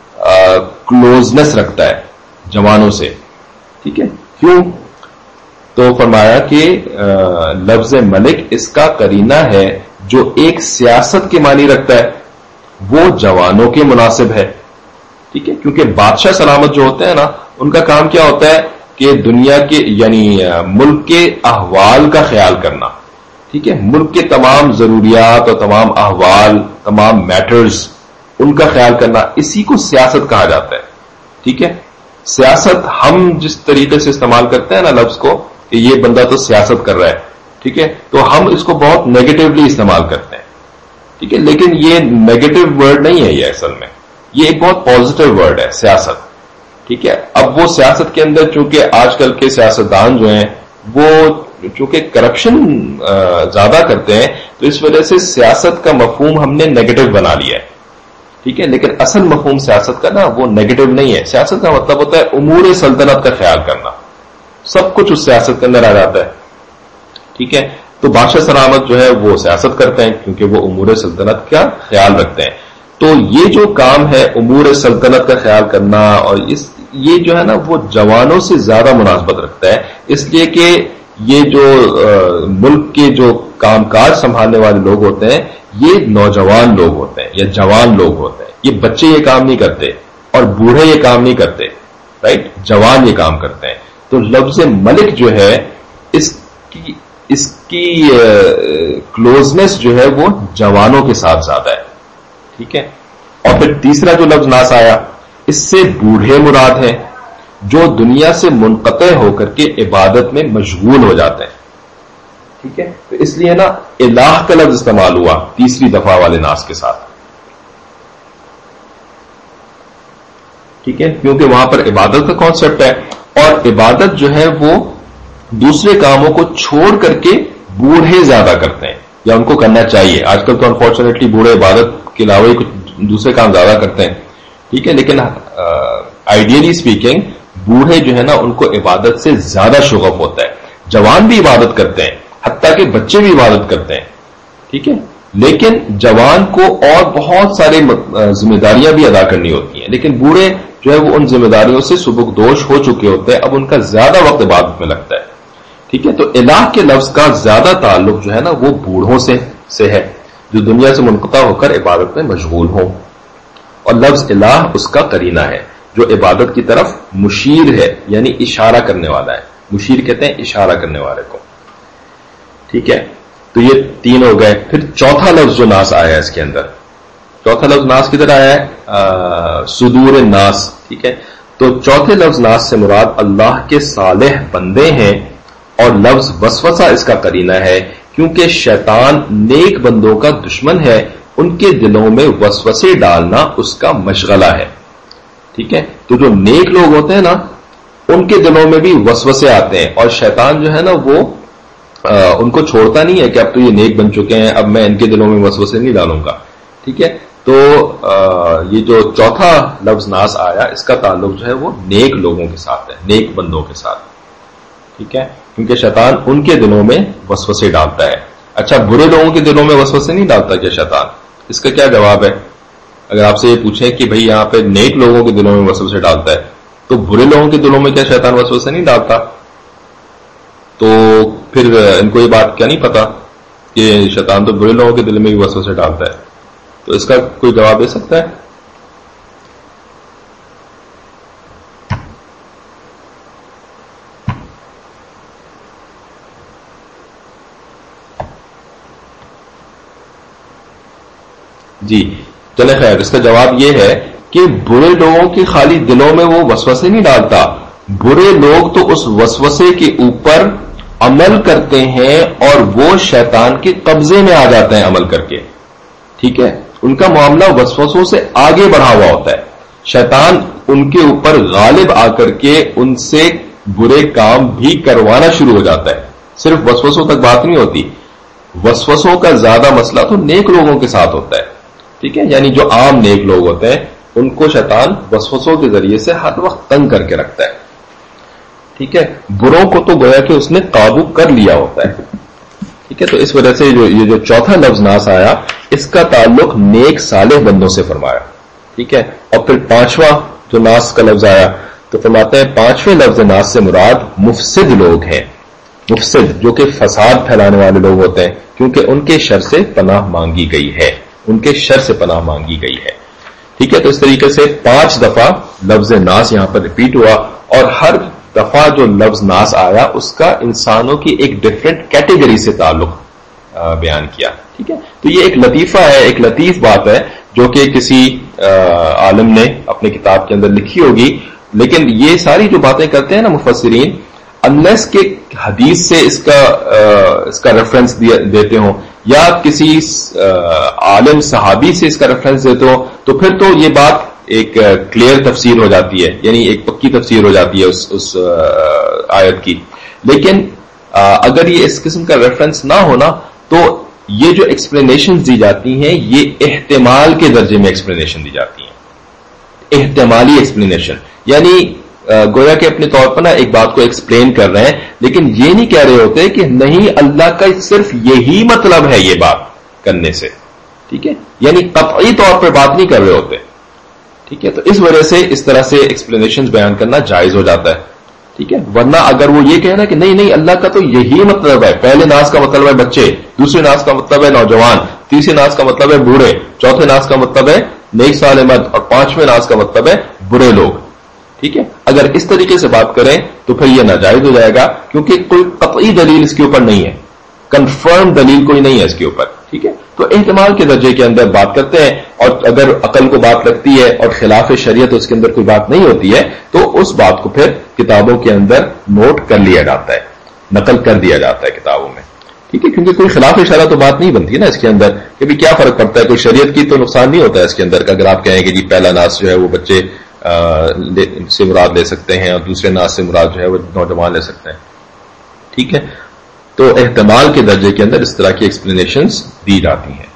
کلوزنس رکھتا ہے جوانوں سے. ٹھیک ہے. کیوں؟ تو فرمایا کہ لفظ ملک اس کا قرینہ ہے جو ایک سیاست کے معنی رکھتا ہے، وہ جوانوں کے مناسب ہے. ٹھیک ہے. کیونکہ بادشاہ سلامت جو ہوتے ہیں نا، ان کا کام کیا ہوتا ہے کہ دنیا کے یعنی ملک کے احوال کا خیال کرنا. ٹھیک ہے. ملک کے تمام ضروریات اور تمام احوال، تمام میٹرز، ان کا خیال کرنا، اسی کو سیاست کہا جاتا ہے. ٹھیک ہے. سیاست ہم جس طریقے سے استعمال کرتے ہیں نا لفظ کو کہ یہ بندہ تو سیاست کر رہا ہے، ٹھیک ہے، تو ہم اس کو بہت نیگیٹولی استعمال کرتے ہیں. ٹھیک ہے. لیکن یہ نیگیٹو ورڈ نہیں ہے، یہ اصل میں یہ ایک بہت پازیٹو ورڈ ہے سیاست. ٹھیک ہے. اب وہ سیاست کے اندر چونکہ آج کل کے سیاستدان جو ہیں وہ چونکہ کرپشن زیادہ کرتے ہیں، تو اس وجہ سے سیاست کا مفہوم ہم نے نیگیٹو بنا لیا ہے. ٹھیک ہے. لیکن اصل مفہوم سیاست کا نا وہ نیگیٹو نہیں ہے. سیاست کا مطلب ہوتا ہے امور سلطنت کا خیال کرنا، سب کچھ اس سیاست کے اندر آ جاتا ہے. ٹھیک ہے. تو بادشاہ سلامت جو ہے وہ سیاست کرتے ہیں کیونکہ وہ امور سلطنت کا خیال رکھتے ہیں. تو یہ جو کام ہے امور سلطنت کا خیال کرنا، اور اس یہ جو ہے نا وہ جوانوں سے زیادہ مناسبت رکھتا ہے، اس لیے کہ یہ جو ملک کے جو کام کاج سنبھالنے والے لوگ ہوتے ہیں یہ نوجوان لوگ ہوتے ہیں یا جوان لوگ ہوتے ہیں. یہ بچے یہ کام نہیں کرتے اور بوڑھے یہ کام نہیں کرتے، رائٹ، جوان یہ کام کرتے ہیں. تو لفظ ملک جو ہے اس کی اس کی کلوزنس جو ہے وہ جوانوں کے ساتھ زیادہ ہے. ٹھیک ہے. اور پھر تیسرا جو لفظ ناس آیا، اس سے بوڑھے مراد ہیں جو دنیا سے منقطع ہو کر کے عبادت میں مشغول ہو جاتے ہیں. ٹھیک ہے. تو اس لیے نا الہ کا لفظ استعمال ہوا تیسری دفعہ والے ناس کے ساتھ. ٹھیک ہے. کیونکہ وہاں پر عبادت کا کانسیپٹ ہے، اور عبادت جو ہے وہ دوسرے کاموں کو چھوڑ کر کے بوڑھے زیادہ کرتے ہیں یا ان کو کرنا چاہیے. آج کل تو انفارچونیٹلی بوڑھے عبادت کے علاوہ ہی کچھ دوسرے کام زیادہ کرتے ہیں. ٹھیک ہے. لیکن آئیڈیلی اسپیکنگ بوڑھے جو ہے نا ان کو عبادت سے زیادہ شغف ہوتا ہے. جوان بھی عبادت کرتے ہیں، حتیٰ کہ بچے بھی عبادت کرتے ہیں. ٹھیک ہے. لیکن جوان کو اور بہت سارے ذمہ داریاں بھی ادا کرنی ہوتی ہیں، لیکن بوڑھے جو ہے وہ ان ذمہ داریوں سے سبکدوش ہو چکے ہوتے ہیں، اب ان کا زیادہ وقت عبادت میں لگتا ہے. ٹھیک ہے. تو الہ کے لفظ کا زیادہ تعلق جو ہے نا وہ بوڑھوں سے سے ہے جو دنیا سے منقطع ہو کر عبادت میں مشغول ہوں. اور لفظ الہ اس کا قرینہ ہے جو عبادت کی طرف مشیر ہے، یعنی اشارہ کرنے والا ہے. مشیر کہتے ہیں اشارہ کرنے والے کو. ٹھیک ہے. تو یہ تین ہو گئے. پھر چوتھا لفظ جو ناس آیا ہے اس کے اندر، چوتھا لفظ ناس کدھر آیا ہے؟ صدور ناس. ٹھیک ہے. تو چوتھے لفظ ناس سے مراد اللہ کے صالح بندے ہیں، اور لفظ وسوسہ اس کا قرینہ ہے کیونکہ شیطان نیک بندوں کا دشمن ہے، ان کے دلوں میں وسوسے ڈالنا اس کا مشغلہ ہے. ٹھیک ہے. تو جو نیک لوگ ہوتے ہیں نا ان کے دلوں میں بھی وسوسے آتے ہیں، اور شیطان جو ہے نا وہ آ, ان کو چھوڑتا نہیں ہے کہ اب تو یہ نیک بن چکے ہیں، اب میں ان کے دلوں میں وسوسے نہیں ڈالوں گا. ٹھیک ہے. تو آ, یہ جو چوتھا لفظ ناس آیا اس کا تعلق جو ہے وہ نیک لوگوں کے ساتھ ہے، نیک بندوں کے ساتھ. ٹھیک ہے. کیونکہ شیطان ان کے دلوں میں وسوسے ڈالتا ہے. اچھا، برے لوگوں کے دلوں میں وسوسے نہیں ڈالتا کیا شیطان؟ اس کا کیا جواب ہے؟ اگر آپ سے یہ پوچھیں کہ بھئی یہاں پہ نیک لوگوں کے دلوں میں وسوسے ڈالتا ہے تو برے لوگوں کے دلوں میں کیا شیطان وسوسے نہیں ڈالتا؟ تو پھر ان کو یہ بات کیا نہیں پتا کہ شیطان تو برے لوگوں کے دل میں بھی وسوسے ڈالتا ہے؟ تو اس کا کوئی جواب دے سکتا ہے؟ جی چلے خیر، اس کا جواب یہ ہے کہ برے لوگوں کی خالی دلوں میں وہ وسوسے نہیں ڈالتا، برے لوگ تو اس وسوسے کے اوپر عمل کرتے ہیں اور وہ شیطان کے قبضے میں آ جاتے ہیں عمل کر کے. ٹھیک ہے، ان کا معاملہ وسوسوں سے آگے بڑھا ہوا ہوتا ہے. شیطان ان کے اوپر غالب آ کر کے ان سے برے کام بھی کروانا شروع ہو جاتا ہے. صرف وسوسوں تک بات نہیں ہوتی، وسوسوں کا زیادہ مسئلہ تو نیک لوگوں کے ساتھ ہوتا ہے. ٹھیک ہے، یعنی جو عام نیک لوگ ہوتے ہیں ان کو شیطان وسوسوں کے ذریعے سے ہر وقت تنگ کر کے رکھتا ہے. ٹھیک ہے، بروں کو تو گویا کہ اس نے قابو کر لیا ہوتا ہے. ٹھیک ہے، تو اس وجہ سے جو یہ جو چوتھا لفظ ناس آیا اس کا تعلق نیک صالح بندوں سے فرمایا. ٹھیک ہے، اور پھر پانچواں جو ناس کا لفظ آیا تو فرماتے ہیں پانچویں لفظ ناس سے مراد مفسد لوگ ہیں. مفسد جو کہ فساد پھیلانے والے لوگ ہوتے ہیں، کیونکہ ان کے شر سے پناہ مانگی گئی ہے، ان کے شر سے پناہ مانگی گئی ہے. ٹھیک ہے، تو اس طریقے سے پانچ دفعہ لفظ ناس یہاں پر ریپیٹ ہوا اور ہر دفعہ جو لفظ ناس آیا اس کا انسانوں کی ایک ڈفرینٹ کیٹیگری سے تعلق بیان کیا. ٹھیک ہے، تو یہ ایک لطیفہ ہے، ایک لطیف بات ہے جو کہ کسی عالم نے اپنی کتاب کے اندر لکھی ہوگی. لیکن یہ ساری جو باتیں کرتے ہیں نا مفسرین، انلیس کے حدیث سے اس کا اس کا ریفرنس دیتے ہوں یا کسی عالم صحابی سے اس کا ریفرنس دیتے ہوں تو پھر تو یہ بات ایک کلیئر تفسیر ہو جاتی ہے، یعنی ایک پکی تفسیر ہو جاتی ہے اس اس آیت کی. لیکن اگر یہ اس قسم کا ریفرنس نہ ہونا تو یہ جو ایکسپلینیشن دی جاتی ہیں یہ احتمال کے درجے میں ایکسپلینیشن دی جاتی ہیں. احتمالی ایکسپلینیشن یعنی گویا کہ اپنے طور پر نا ایک بات کو ایکسپلین کر رہے ہیں لیکن یہ نہیں کہہ رہے ہوتے کہ نہیں اللہ کا صرف یہی مطلب ہے یہ بات کرنے سے. ٹھیک ہے، یعنی قطعی طور پر بات نہیں کر رہے ہوتے. ٹھیک ہے، تو اس وجہ سے اس طرح سے ایکسپلینیشن بیان کرنا جائز ہو جاتا ہے. ٹھیک ہے، ورنہ اگر وہ یہ کہنا کہ نہیں نہیں اللہ کا تو یہی مطلب ہے، پہلے ناس کا مطلب ہے بچے، دوسرے ناس کا مطلب ہے نوجوان، تیسرے ناس کا مطلب ہے بوڑھے، چوتھے ناس کا مطلب ہے نیک صالح مرد اور پانچویں ناس کا مطلب ہے برے لوگ. ٹھیک ہے، اگر اس طریقے سے بات کریں تو پھر یہ ناجائز ہو جائے گا کیونکہ کوئی قطعی دلیل اس کے اوپر نہیں ہے، کنفرم دلیل کوئی نہیں ہے اس کے اوپر. ٹھیک ہے، تو احتمال کے درجے کے اندر بات کرتے ہیں اور اگر عقل کو بات لگتی ہے اور خلاف شریعت اس کے اندر کوئی بات نہیں ہوتی ہے تو اس بات کو پھر کتابوں کے اندر نوٹ کر لیا جاتا ہے، نقل کر دیا جاتا ہے کتابوں میں. ٹھیک ہے، کیونکہ کوئی خلاف شرع تو بات نہیں بنتی نا اس کے اندر کہ بھی کیا فرق پڑتا ہے، کوئی شریعت کی تو نقصان نہیں ہوتا ہے اس کے اندر. اگر آپ کہیں کہ جی پہلا ناس جو ہے وہ بچے سے مراد لے سکتے ہیں اور دوسرے ناس سے مراد جو ہے وہ نوجوان لے سکتے ہیں. ٹھیک ہے، تو احتمال کے درجے کے اندر اس طرح کی ایکسپلینیشنز دی جاتی ہیں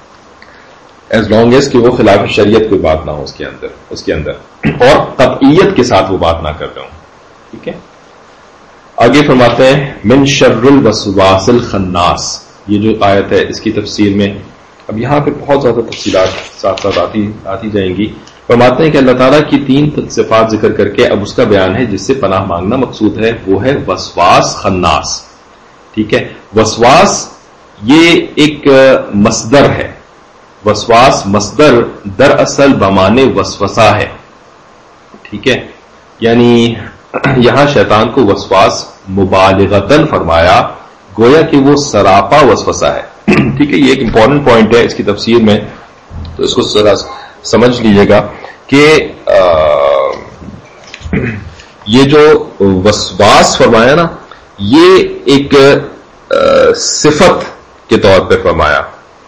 ایز لانگ ایز کہ وہ خلاف شریعت کوئی بات نہ ہو اس کے اندر اس کے اندر اور قطعیت کے ساتھ وہ بات نہ کر رہے ہوں. ٹھیک ہے، آگے فرماتے ہیں من شر الوسواس الخناس. یہ جو آیت ہے اس کی تفسیر میں اب یہاں پہ بہت زیادہ تفصیلات ساتھ ساتھ آتی آتی جائیں گی. فرماتے ہیں کہ اللہ تعالیٰ کی تین صفات ذکر کر کے اب اس کا بیان ہے جس سے پناہ مانگنا مقصود ہے، وہ ہے وسواس خناس. ٹھیک ہے، وسواس یہ ایک مصدر ہے. وسواس مصدر دراصل بمانے وسوسہ ہے. ٹھیک ہے، یعنی یہاں شیطان کو وسواس مبالغتاً فرمایا گویا کہ وہ سراپا وسوسہ ہے. ٹھیک ہے، یہ ایک امپورٹنٹ پوائنٹ ہے اس کی تفسیر میں، تو اس کو ذرا سمجھ لیجئے گا کہ یہ جو وسواس فرمایا نا یہ ایک صفت کے طور پہ فرمایا،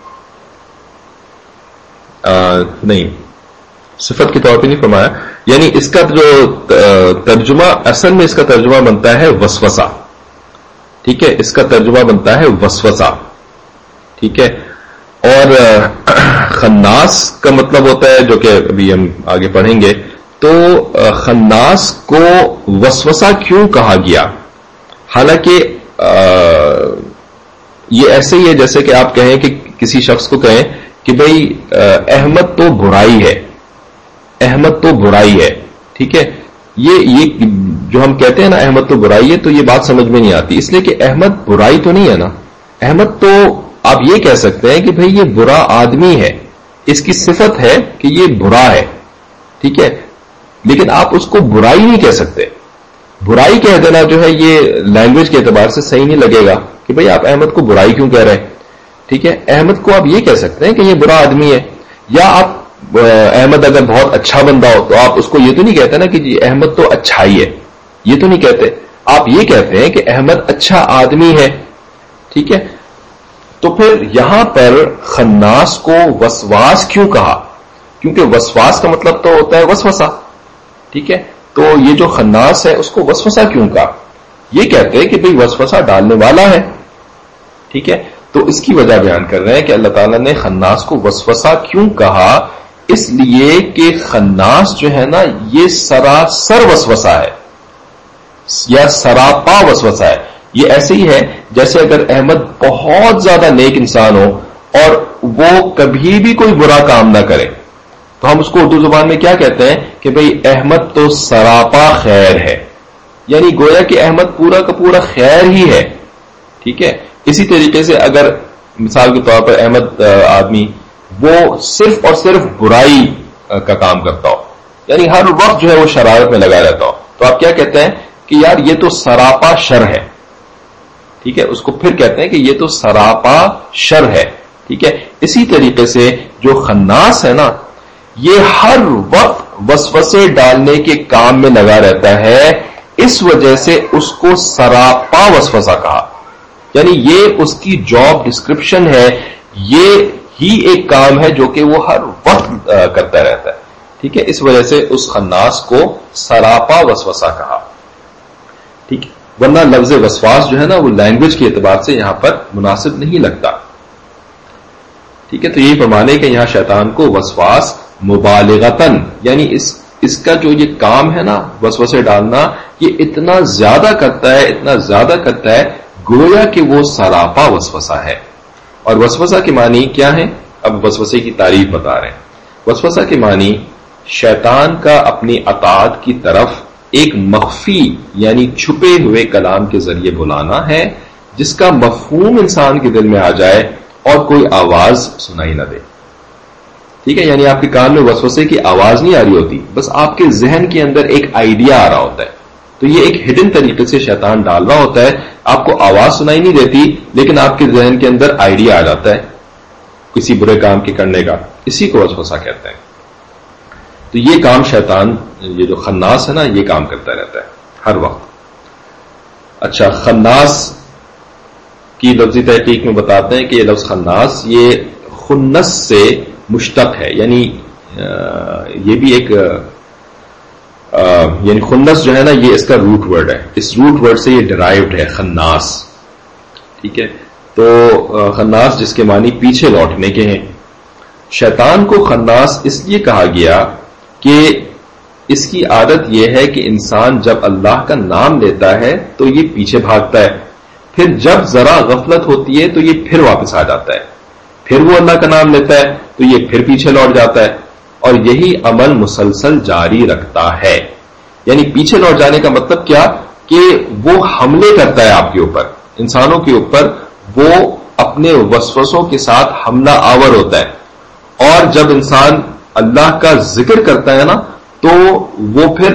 نہیں صفت کے طور پہ نہیں فرمایا، یعنی اس کا جو ترجمہ اصل میں اس کا ترجمہ بنتا ہے وسوسہ. ٹھیک ہے، اس کا ترجمہ بنتا ہے وسوسہ. ٹھیک ہے، اور خناس کا مطلب ہوتا ہے جو کہ ابھی ہم آگے پڑھیں گے. تو خناس کو وسوسہ کیوں کہا گیا؟ حالانکہ یہ ایسے ہی ہے جیسے کہ آپ کہیں کہ کسی شخص کو کہیں کہ بھئی احمد تو برائی ہے، احمد تو برائی ہے. ٹھیک ہے، یہ یہ جو ہم کہتے ہیں نا احمد تو برائی ہے تو یہ بات سمجھ میں نہیں آتی، اس لیے کہ احمد برائی تو نہیں ہے نا. احمد تو آپ یہ کہہ سکتے ہیں کہ بھئی یہ برا آدمی ہے، اس کی صفت ہے کہ یہ برا ہے. ٹھیک ہے، لیکن آپ اس کو برائی نہیں کہہ سکتے. برائی کہہ دینا جو ہے یہ لینگویج کے اعتبار سے صحیح نہیں لگے گا کہ بھئی آپ احمد کو برائی کیوں کہہ رہے ہیں. ٹھیک ہے، احمد کو آپ یہ کہہ سکتے ہیں کہ یہ برا آدمی ہے، یا آپ احمد اگر بہت اچھا بندہ ہو تو آپ اس کو یہ تو نہیں کہتے نا کہ جی احمد تو اچھا ہی ہے، یہ تو نہیں کہتے، آپ یہ کہتے ہیں کہ احمد اچھا آدمی ہے. ٹھیک ہے، تو پھر یہاں پر خناس کو وسواس کیوں کہا؟ کیونکہ وسواس کا مطلب تو ہوتا ہے وسوسہ. ٹھیک ہے، تو یہ جو خناس ہے اس کو وسوسہ کیوں کہا؟ یہ کہتے ہیں کہ بھئی وسوسہ ڈالنے والا ہے. ٹھیک ہے، تو اس کی وجہ بیان کر رہے ہیں کہ اللہ تعالیٰ نے خناس کو وسوسہ کیوں کہا؟ اس لیے کہ خناس جو ہے نا یہ سراسر وسوسہ ہے یا سراپا وسوسہ ہے. یہ ایسے ہی ہے جیسے اگر احمد بہت زیادہ نیک انسان ہو اور وہ کبھی بھی کوئی برا کام نہ کرے تو ہم اس کو اردو زبان میں کیا کہتے ہیں کہ بھئی احمد تو سراپا خیر ہے، یعنی گویا کہ احمد پورا کا پورا خیر ہی ہے. ٹھیک ہے، اسی طریقے سے اگر مثال کے طور پر احمد آدمی وہ صرف اور صرف برائی کا کام کرتا ہو، یعنی ہر وقت جو ہے وہ شرارت میں لگا رہتا ہو، تو آپ کیا کہتے ہیں کہ یار یہ تو سراپا شر ہے. ٹھیک ہے، اس کو پھر کہتے ہیں کہ یہ تو سراپا شر ہے. ٹھیک ہے، اسی طریقے سے جو خناس ہے نا یہ ہر وقت وسوسے ڈالنے کے کام میں لگا رہتا ہے، اس وجہ سے اس کو سراپا وسوسہ کہا. یعنی یہ اس کی جاب ڈسکرپشن ہے، یہ ہی ایک کام ہے جو کہ وہ ہر وقت کرتا رہتا ہے. ٹھیک ہے، اس وجہ سے اس خناس کو سراپا وسوسہ کہا. ٹھیک ہے، ورنہ لفظ وسواس جو ہے نا وہ لینگویج کے اعتبار سے یہاں پر مناسب نہیں لگتا. ٹھیک ہے، تو یہی فرمانے کہ یہاں شیطان کو وسواس مبالغتاً، یعنی اس اس کا جو یہ کام ہے نا وسوسے ڈالنا، یہ اتنا زیادہ کرتا ہے اتنا زیادہ کرتا ہے گویا کہ وہ سراپا وسوسہ ہے. اور وسوسہ کے معنی کیا ہے؟ اب وسوسے کی تعریف بتا رہے ہیں. وسوسہ کے معنی شیطان کا اپنی اطاعت کی طرف ایک مخفی یعنی چھپے ہوئے کلام کے ذریعے بلانا ہے جس کا مفہوم انسان کے دل میں آ جائے اور کوئی آواز سنائی نہ دے. ٹھیک ہے، یعنی آپ کے کان میں وسوسے کی آواز نہیں آ رہی ہوتی، بس آپ کے ذہن کے اندر ایک آئیڈیا آ رہا ہوتا ہے. تو یہ ایک ہڈن طریقے سے شیطان ڈال رہا ہوتا ہے، آپ کو آواز سنائی نہیں دیتی لیکن آپ کے ذہن کے اندر آئیڈیا آ جاتا ہے کسی برے کام کے کرنے کا. اسی کو وسوسہ کہتے ہیں. تو یہ کام شیطان، یہ جو خناس ہے نا، یہ کام کرتا رہتا ہے ہر وقت. اچھا، خناس کی لفظی تحقیق میں بتاتے ہیں کہ یہ لفظ خناس یہ خنس سے مشتق ہے، یعنی یہ بھی ایک یعنی خنس جو ہے نا یہ اس کا روٹ ورڈ ہے، اس روٹ ورڈ سے یہ ڈرائیوڈ ہے خناس. ٹھیک ہے، تو خناس جس کے معنی پیچھے لوٹنے کے ہیں. شیطان کو خناس اس لیے کہا گیا کہ اس کی عادت یہ ہے کہ انسان جب اللہ کا نام لیتا ہے تو یہ پیچھے بھاگتا ہے، پھر جب ذرا غفلت ہوتی ہے تو یہ پھر واپس آ جاتا ہے، پھر وہ اللہ کا نام لیتا ہے تو یہ پھر پیچھے لوٹ جاتا ہے، اور یہی عمل مسلسل جاری رکھتا ہے. یعنی پیچھے لوٹ جانے کا مطلب کیا کہ وہ حملے کرتا ہے آپ کے اوپر، انسانوں کے اوپر وہ اپنے وسوسوں کے ساتھ حملہ آور ہوتا ہے. اور جب انسان اللہ کا ذکر کرتا ہے نا تو وہ پھر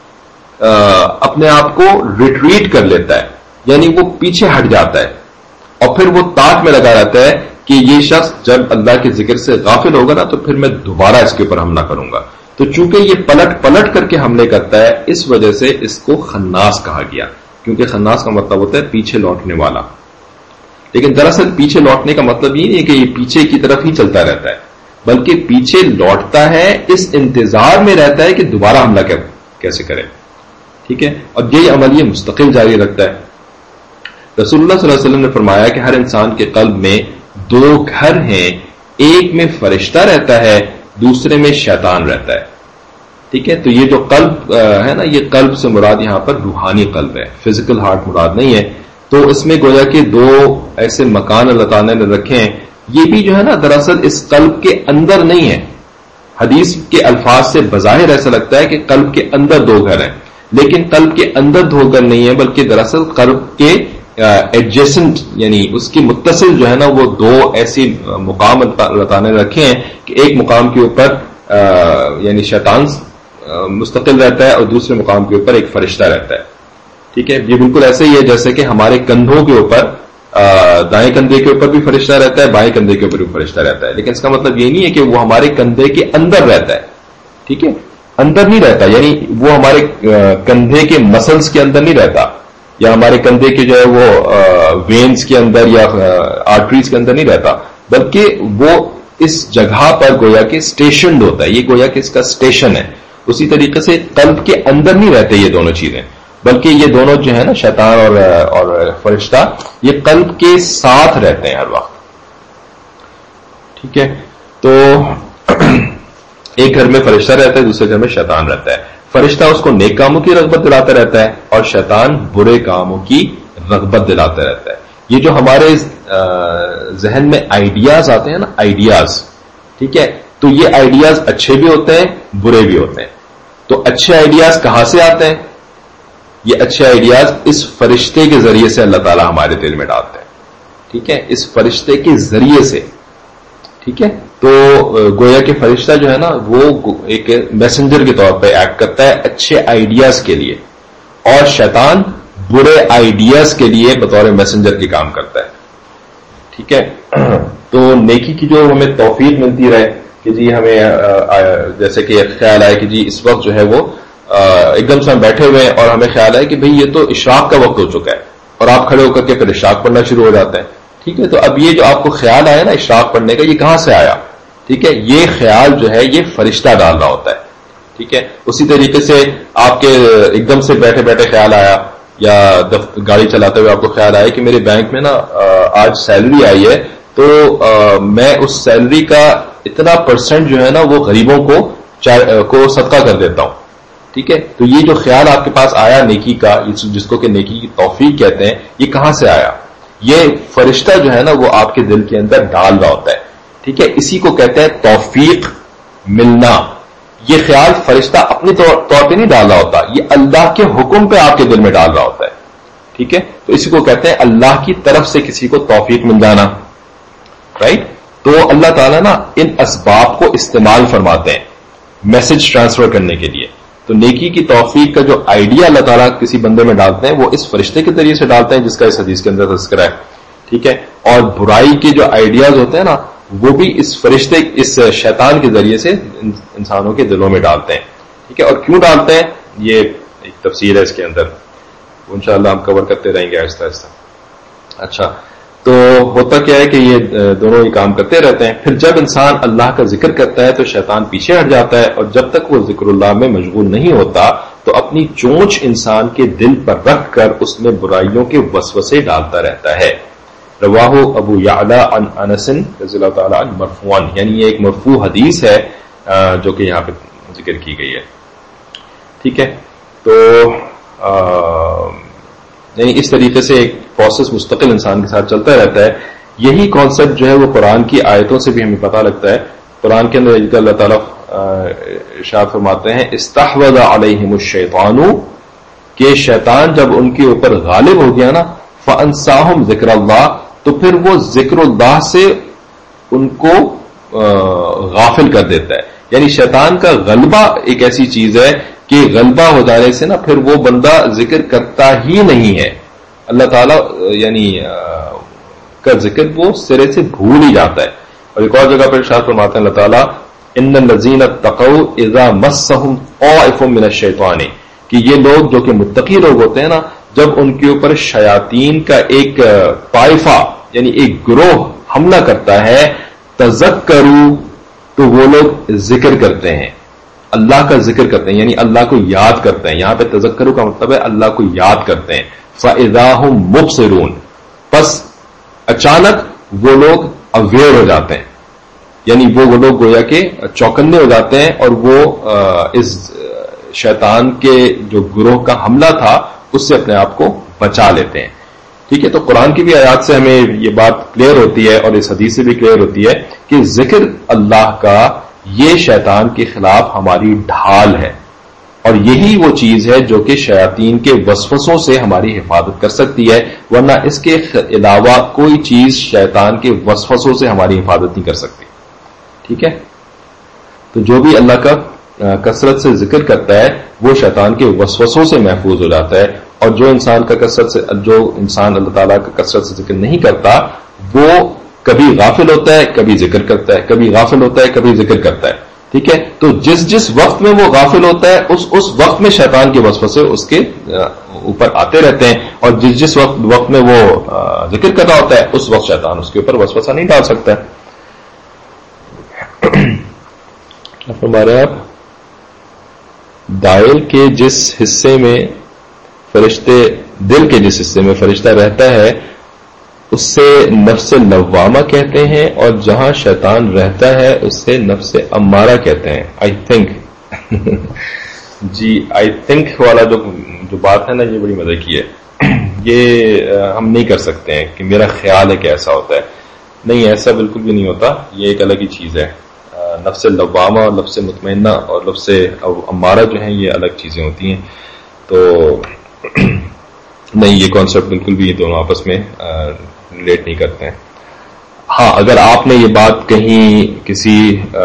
اپنے آپ کو ریٹریٹ کر لیتا ہے، یعنی وہ پیچھے ہٹ جاتا ہے اور پھر وہ تاک میں لگا رہتا ہے کہ یہ شخص جب اللہ کے ذکر سے غافل ہوگا نا تو پھر میں دوبارہ اس کے اوپر حملہ کروں گا. تو چونکہ یہ پلٹ پلٹ کر کے حملے کرتا ہے اس وجہ سے اس کو خناس کہا گیا، کیونکہ خناس کا مطلب ہوتا ہے پیچھے لوٹنے والا. لیکن دراصل پیچھے لوٹنے کا مطلب یہ نہیں ہے کہ یہ پیچھے کی طرف ہی چلتا رہتا ہے، بلکہ پیچھے لوٹتا ہے اس انتظار میں رہتا ہے کہ دوبارہ حملہ کیسے کرے. ٹھیک ہے، اور یہ عمل یہ مستقل جاری رکھتا ہے. رسول اللہ صلی اللہ علیہ وسلم نے فرمایا کہ ہر انسان کے قلب میں دو گھر ہیں، ایک میں فرشتہ رہتا ہے دوسرے میں شیطان رہتا ہے. ٹھیک ہے، تو یہ جو قلب ہے نا یہ قلب سے مراد یہاں پر روحانی قلب ہے، فزیکل ہارٹ مراد نہیں ہے. تو اس میں گویا کہ دو ایسے مکان اللہ تعالیٰ نے رکھے ہیں. یہ بھی جو ہے نا دراصل اس قلب کے اندر نہیں ہے. حدیث کے الفاظ سے بظاہر ایسا لگتا ہے کہ قلب کے اندر دو گھر ہیں، لیکن قلب کے اندر دو گھر نہیں ہے، بلکہ دراصل قلب کے ایڈجسنٹ یعنی اس کی متصل جو ہے نا وہ دو ایسی مقام اللہ تعالیٰ نے رکھے ہیں کہ ایک مقام کے اوپر یعنی شیطان مستقل رہتا ہے اور دوسرے مقام کے اوپر ایک فرشتہ رہتا ہے. ٹھیک ہے، یہ بالکل ایسے ہی ہے جیسے کہ ہمارے کندھوں کے اوپر دائیں کندھے کے اوپر بھی فرشتہ رہتا ہے، بائیں کندھے کے اوپر بھی فرشتہ رہتا ہے، لیکن اس کا مطلب یہ نہیں ہے کہ وہ ہمارے کندھے کے اندر رہتا ہے. ٹھیک ہے، اندر نہیں رہتا، یعنی وہ ہمارے کندھے کے مسلز کے اندر نہیں رہتا، یا ہمارے کندھے کے جو ہے وہ وینز کے اندر یا آرٹریز کے اندر نہیں رہتا، بلکہ وہ اس جگہ پر گویا کہ اسٹیشنڈ ہوتا ہے. یہ گویا کہ اس کا اسٹیشن ہے. اسی طریقے سے قلب کے اندر نہیں رہتے یہ دونوں چیزیں، بلکہ یہ دونوں جو ہے نا شیطان اور اور فرشتہ یہ قلب کے ساتھ رہتے ہیں ہر وقت. ٹھیک ہے، تو ایک گھر میں فرشتہ رہتا ہے، دوسرے گھر میں شیطان رہتا ہے. فرشتہ اس کو نیک کاموں کی رغبت دلاتا رہتا ہے اور شیطان برے کاموں کی رغبت دلاتا رہتا ہے. یہ جو ہمارے ذہن میں آئیڈیاز آتے ہیں نا، آئیڈیاز، ٹھیک ہے، تو یہ آئیڈیاز اچھے بھی ہوتے ہیں برے بھی ہوتے ہیں. تو اچھے آئیڈیاز کہاں سے آتے ہیں؟ یہ اچھے آئیڈیاز اس فرشتے کے ذریعے سے اللہ تعالیٰ ہمارے دل میں ڈالتے ہیں. ٹھیک ہے، اس فرشتے کے ذریعے سے. ٹھیک ہے، تو گویا کہ فرشتہ جو ہے نا وہ ایک میسنجر کے طور پہ ایکٹ کرتا ہے اچھے آئیڈیاز کے لیے، اور شیطان برے آئیڈیاز کے لیے بطور میسنجر کی کام کرتا ہے. ٹھیک ہے، تو نیکی کی جو ہمیں توفیق ملتی رہے کہ جی ہمیں جیسے کہ خیال آئے کہ جی اس وقت جو ہے وہ ایک دم سے ہم بیٹھے ہوئے ہیں اور ہمیں خیال آئے کہ بھئی یہ تو اشراق کا وقت ہو چکا ہے، اور آپ کھڑے ہو کر کے پھر اشراق پڑھنا شروع ہو جاتے ہیں. ٹھیک ہے، تو اب یہ جو آپ کو خیال آیا نا اشراق پڑھنے کا، یہ کہاں سے آیا؟ ٹھیک ہے، یہ خیال جو ہے یہ فرشتہ ڈال رہا ہوتا ہے. ٹھیک ہے، اسی طریقے سے آپ کے ایک دم سے بیٹھے بیٹھے خیال آیا، یا گاڑی چلاتے ہوئے آپ کو خیال آیا کہ میرے بینک میں نا آج سیلری آئی ہے، تو میں اس سیلری کا اتنا پرسنٹ جو ہے نا وہ غریبوں کو کو صدقہ کر دیتا ہوں. ٹھیک ہے، تو یہ جو خیال آپ کے پاس آیا نیکی کا، جس کو کہ نیکی کی توفیق کہتے ہیں، یہ کہاں سے آیا؟ یہ فرشتہ جو ہے نا وہ آپ کے دل کے اندر ڈال رہا ہوتا ہے. ٹھیک ہے، اسی کو کہتے ہیں توفیق ملنا. یہ خیال فرشتہ اپنی طور پہ نہیں ڈال رہا ہوتا، یہ اللہ کے حکم پہ آپ کے دل میں ڈال رہا ہوتا ہے. ٹھیک ہے، تو اسی کو کہتے ہیں اللہ کی طرف سے کسی کو توفیق مل جانا. رائٹ، تو اللہ تعالیٰ نا ان اسباب کو استعمال فرماتے ہیں میسج ٹرانسفر کرنے کے لیے. تو نیکی کی توفیق کا جو آئیڈیا اللہ تعالیٰ کسی بندے میں ڈالتے ہیں وہ اس فرشتے کے ذریعے سے ڈالتے ہیں، جس کا اس حدیث کے اندر تذکرہ ہے. ٹھیک ہے، اور برائی کے جو آئیڈیاز ہوتے ہیں نا وہ بھی اس فرشتے اس شیطان کے ذریعے سے انسانوں کے دلوں میں ڈالتے ہیں. ٹھیک ہے، اور کیوں ڈالتے ہیں یہ ایک تفصیل ہے اس کے اندر، انشاءاللہ ہم کور کرتے رہیں گے آہستہ آہستہ. اچھا، تو ہوتا کیا ہے کہ یہ دونوں ہی کام کرتے رہتے ہیں. پھر جب انسان اللہ کا ذکر کرتا ہے تو شیطان پیچھے ہٹ جاتا ہے، اور جب تک وہ ذکر اللہ میں مشغول نہیں ہوتا تو اپنی چونچ انسان کے دل پر رکھ کر اس میں برائیوں کے وسوسے ڈالتا رہتا ہے. رواہ ابو یعلا عن انس رضی اللہ تعالی عنہ مرفوعا، یعنی یہ ایک مرفوع حدیث ہے جو کہ یہاں پہ ذکر کی گئی ہے. ٹھیک ہے، تو یعنی اس طریقے سے ایک پروسیس مستقل انسان کے ساتھ چلتا رہتا ہے. یہی کانسیپٹ جو ہے وہ قرآن کی آیتوں سے بھی ہمیں پتہ لگتا ہے. قرآن کے اندر اللہ تعالیٰ ارشاد فرماتے ہیں استحوذ علیہم الشیطان، کہ شیطان جب ان کے اوپر غالب ہو گیا نا، فانساہم ذکر اللہ، تو پھر وہ ذکر اللہ سے ان کو غافل کر دیتا ہے. یعنی شیطان کا غلبہ ایک ایسی چیز ہے کہ غلبہ ہو جانے سے نا پھر وہ بندہ ذکر کرتا ہی نہیں ہے. اللہ تعالیٰ یعنی کا ذکر وہ سرے سے بھول ہی جاتا ہے. اور ایک اور جگہ پر ارشاد فرماتے ہیں اللہ تعالیٰ ان الذین اتقوا اذا مسهم طائف من الشیطان، کہ یہ لوگ جو کہ متقی لوگ ہوتے ہیں نا، جب ان کے اوپر شیاطین کا ایک طائفہ یعنی ایک گروہ حملہ کرتا ہے، تذکروا، تو وہ لوگ ذکر کرتے ہیں، اللہ کا ذکر کرتے ہیں، یعنی اللہ کو یاد کرتے ہیں. یہاں پہ تذکروا کا مطلب ہے اللہ کو یاد کرتے ہیں. فَإِذَا هُمْ مُبْصِرُونَ، پس اچانک وہ لوگ اویئر ہو جاتے ہیں، یعنی وہ وہ لوگ گویا کہ چوکنے ہو جاتے ہیں، اور وہ اس شیطان کے جو گروہ کا حملہ تھا اس سے اپنے آپ کو بچا لیتے ہیں. ٹھیک ہے، تو قرآن کی بھی آیات سے ہمیں یہ بات کلیئر ہوتی ہے، اور اس حدیث سے بھی کلیئر ہوتی ہے کہ ذکر اللہ کا یہ شیطان کے خلاف ہماری ڈھال ہے، اور یہی وہ چیز ہے جو کہ شیاطین کے وسوسوں سے ہماری حفاظت کر سکتی ہے، ورنہ اس کے علاوہ کوئی چیز شیطان کے وسوسوں سے ہماری حفاظت نہیں کر سکتی. ٹھیک ہے، تو جو بھی اللہ کا کثرت سے ذکر کرتا ہے وہ شیطان کے وسوسوں سے محفوظ ہو جاتا ہے، اور جو انسان کا کثرت سے جو انسان اللہ تعالیٰ کا کثرت سے ذکر نہیں کرتا وہ کبھی غافل ہوتا ہے کبھی ذکر کرتا ہے، کبھی غافل ہوتا ہے کبھی ذکر کرتا ہے. ٹھیک ہے، تو جس جس وقت میں وہ غافل ہوتا ہے اس اس وقت میں شیطان کے وسوسے اس کے اوپر آتے رہتے ہیں، اور جس جس وقت وقت میں وہ ذکر کر رہا ہوتا ہے اس وقت شیطان اس کے اوپر وسوسہ نہیں ڈال سکتا ہے. کیا فرما رہے ہیں آپ؟ دائل کے جس حصے میں فرشتے دل کے جس حصے میں فرشتہ رہتا ہے اس سے نفس لوامہ کہتے ہیں، اور جہاں شیطان رہتا ہے اس سے نفس امارہ کہتے ہیں. I think G I think والا جو جو بات ہے نا یہ بڑی مزے کی ہے. یہ ہم نہیں کر سکتے ہیں کہ میرا خیال ہے کہ ایسا ہوتا ہے. نہیں، ایسا بالکل بھی نہیں ہوتا، یہ ایک الگ ہی چیز ہے. نفس لوامہ اور نفس مطمئنہ اور نفس امارہ جو ہیں یہ الگ چیزیں ہوتی ہیں. تو نہیں، یہ کانسیپٹ بالکل بھی یہ دونوں آپس میں ریلیٹ نہیں کرتے ہیں. ہاں، اگر آپ نے یہ بات کہیں کسی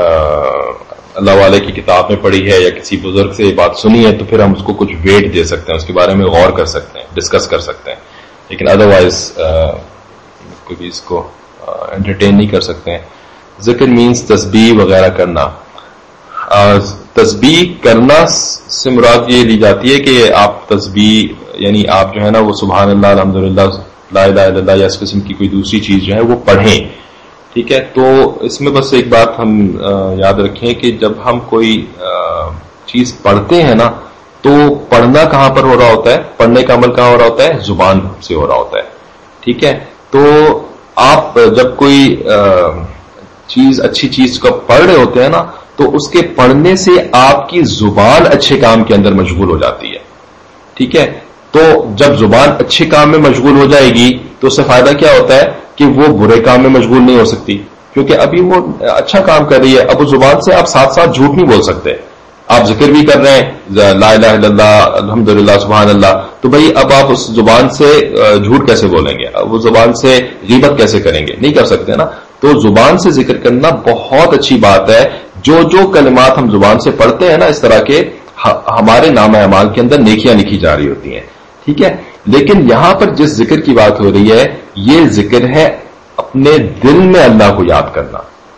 اللہ والے کی کتاب میں پڑھی ہے یا کسی بزرگ سے یہ بات سنی ہے تو پھر ہم اس کو کچھ ویٹ دے سکتے ہیں، اس کے بارے میں غور کر سکتے ہیں، ڈسکس کر سکتے ہیں. لیکن ادروائز کوئی بھی اس کو انٹرٹین نہیں کر سکتے ہیں. ذکر مینس تسبیح وغیرہ کرنا. تسبیح کرنا سے مراد یہ لی جاتی ہے کہ آپ تسبیح یعنی آپ جو ہے نا وہ سبحان اللہ الحمدللہ لا الہ الا اللہ یا اس قسم کی کوئی دوسری چیز جو ہے وہ پڑھیں. ٹھیک ہے، تو اس میں بس ایک بات ہم یاد رکھیں کہ جب ہم کوئی چیز پڑھتے ہیں نا تو پڑھنا کہاں پر ہو رہا ہوتا ہے، پڑھنے کا عمل کہاں ہو رہا ہوتا ہے، زبان سے ہو رہا ہوتا ہے. ٹھیک ہے، تو آپ جب کوئی چیز اچھی چیز کو پڑھ رہے ہوتے ہیں نا تو اس کے پڑھنے سے آپ کی زبان اچھے کام کے اندر مشغول ہو جاتی ہے. ٹھیک ہے، تو جب زبان اچھے کام میں مشغول ہو جائے گی تو اس سے فائدہ کیا ہوتا ہے کہ وہ برے کام میں مشغول نہیں ہو سکتی، کیونکہ ابھی وہ اچھا کام کر رہی ہے. اب اس زبان سے آپ ساتھ ساتھ جھوٹ نہیں بول سکتے. آپ ذکر بھی کر رہے ہیں لا الہ الا اللہ الحمدللہ سبحان اللہ، تو بھائی اب آپ اس زبان سے جھوٹ کیسے بولیں گے، اب اس زبان سے غیبت کیسے کریں گے، نہیں کر سکتے نا. تو زبان سے ذکر کرنا بہت اچھی بات ہے. جو جو کلمات ہم زبان سے پڑھتے ہیں نا اس طرح کے ہمارے نام اعمال کے اندر نیکیاں لکھی جا رہی ہوتی ہیں. ٹھیک ہے، لیکن یہاں پر جس ذکر کی بات ہو رہی ہے یہ ذکر ہے اپنے دل میں اللہ کو یاد کرنا.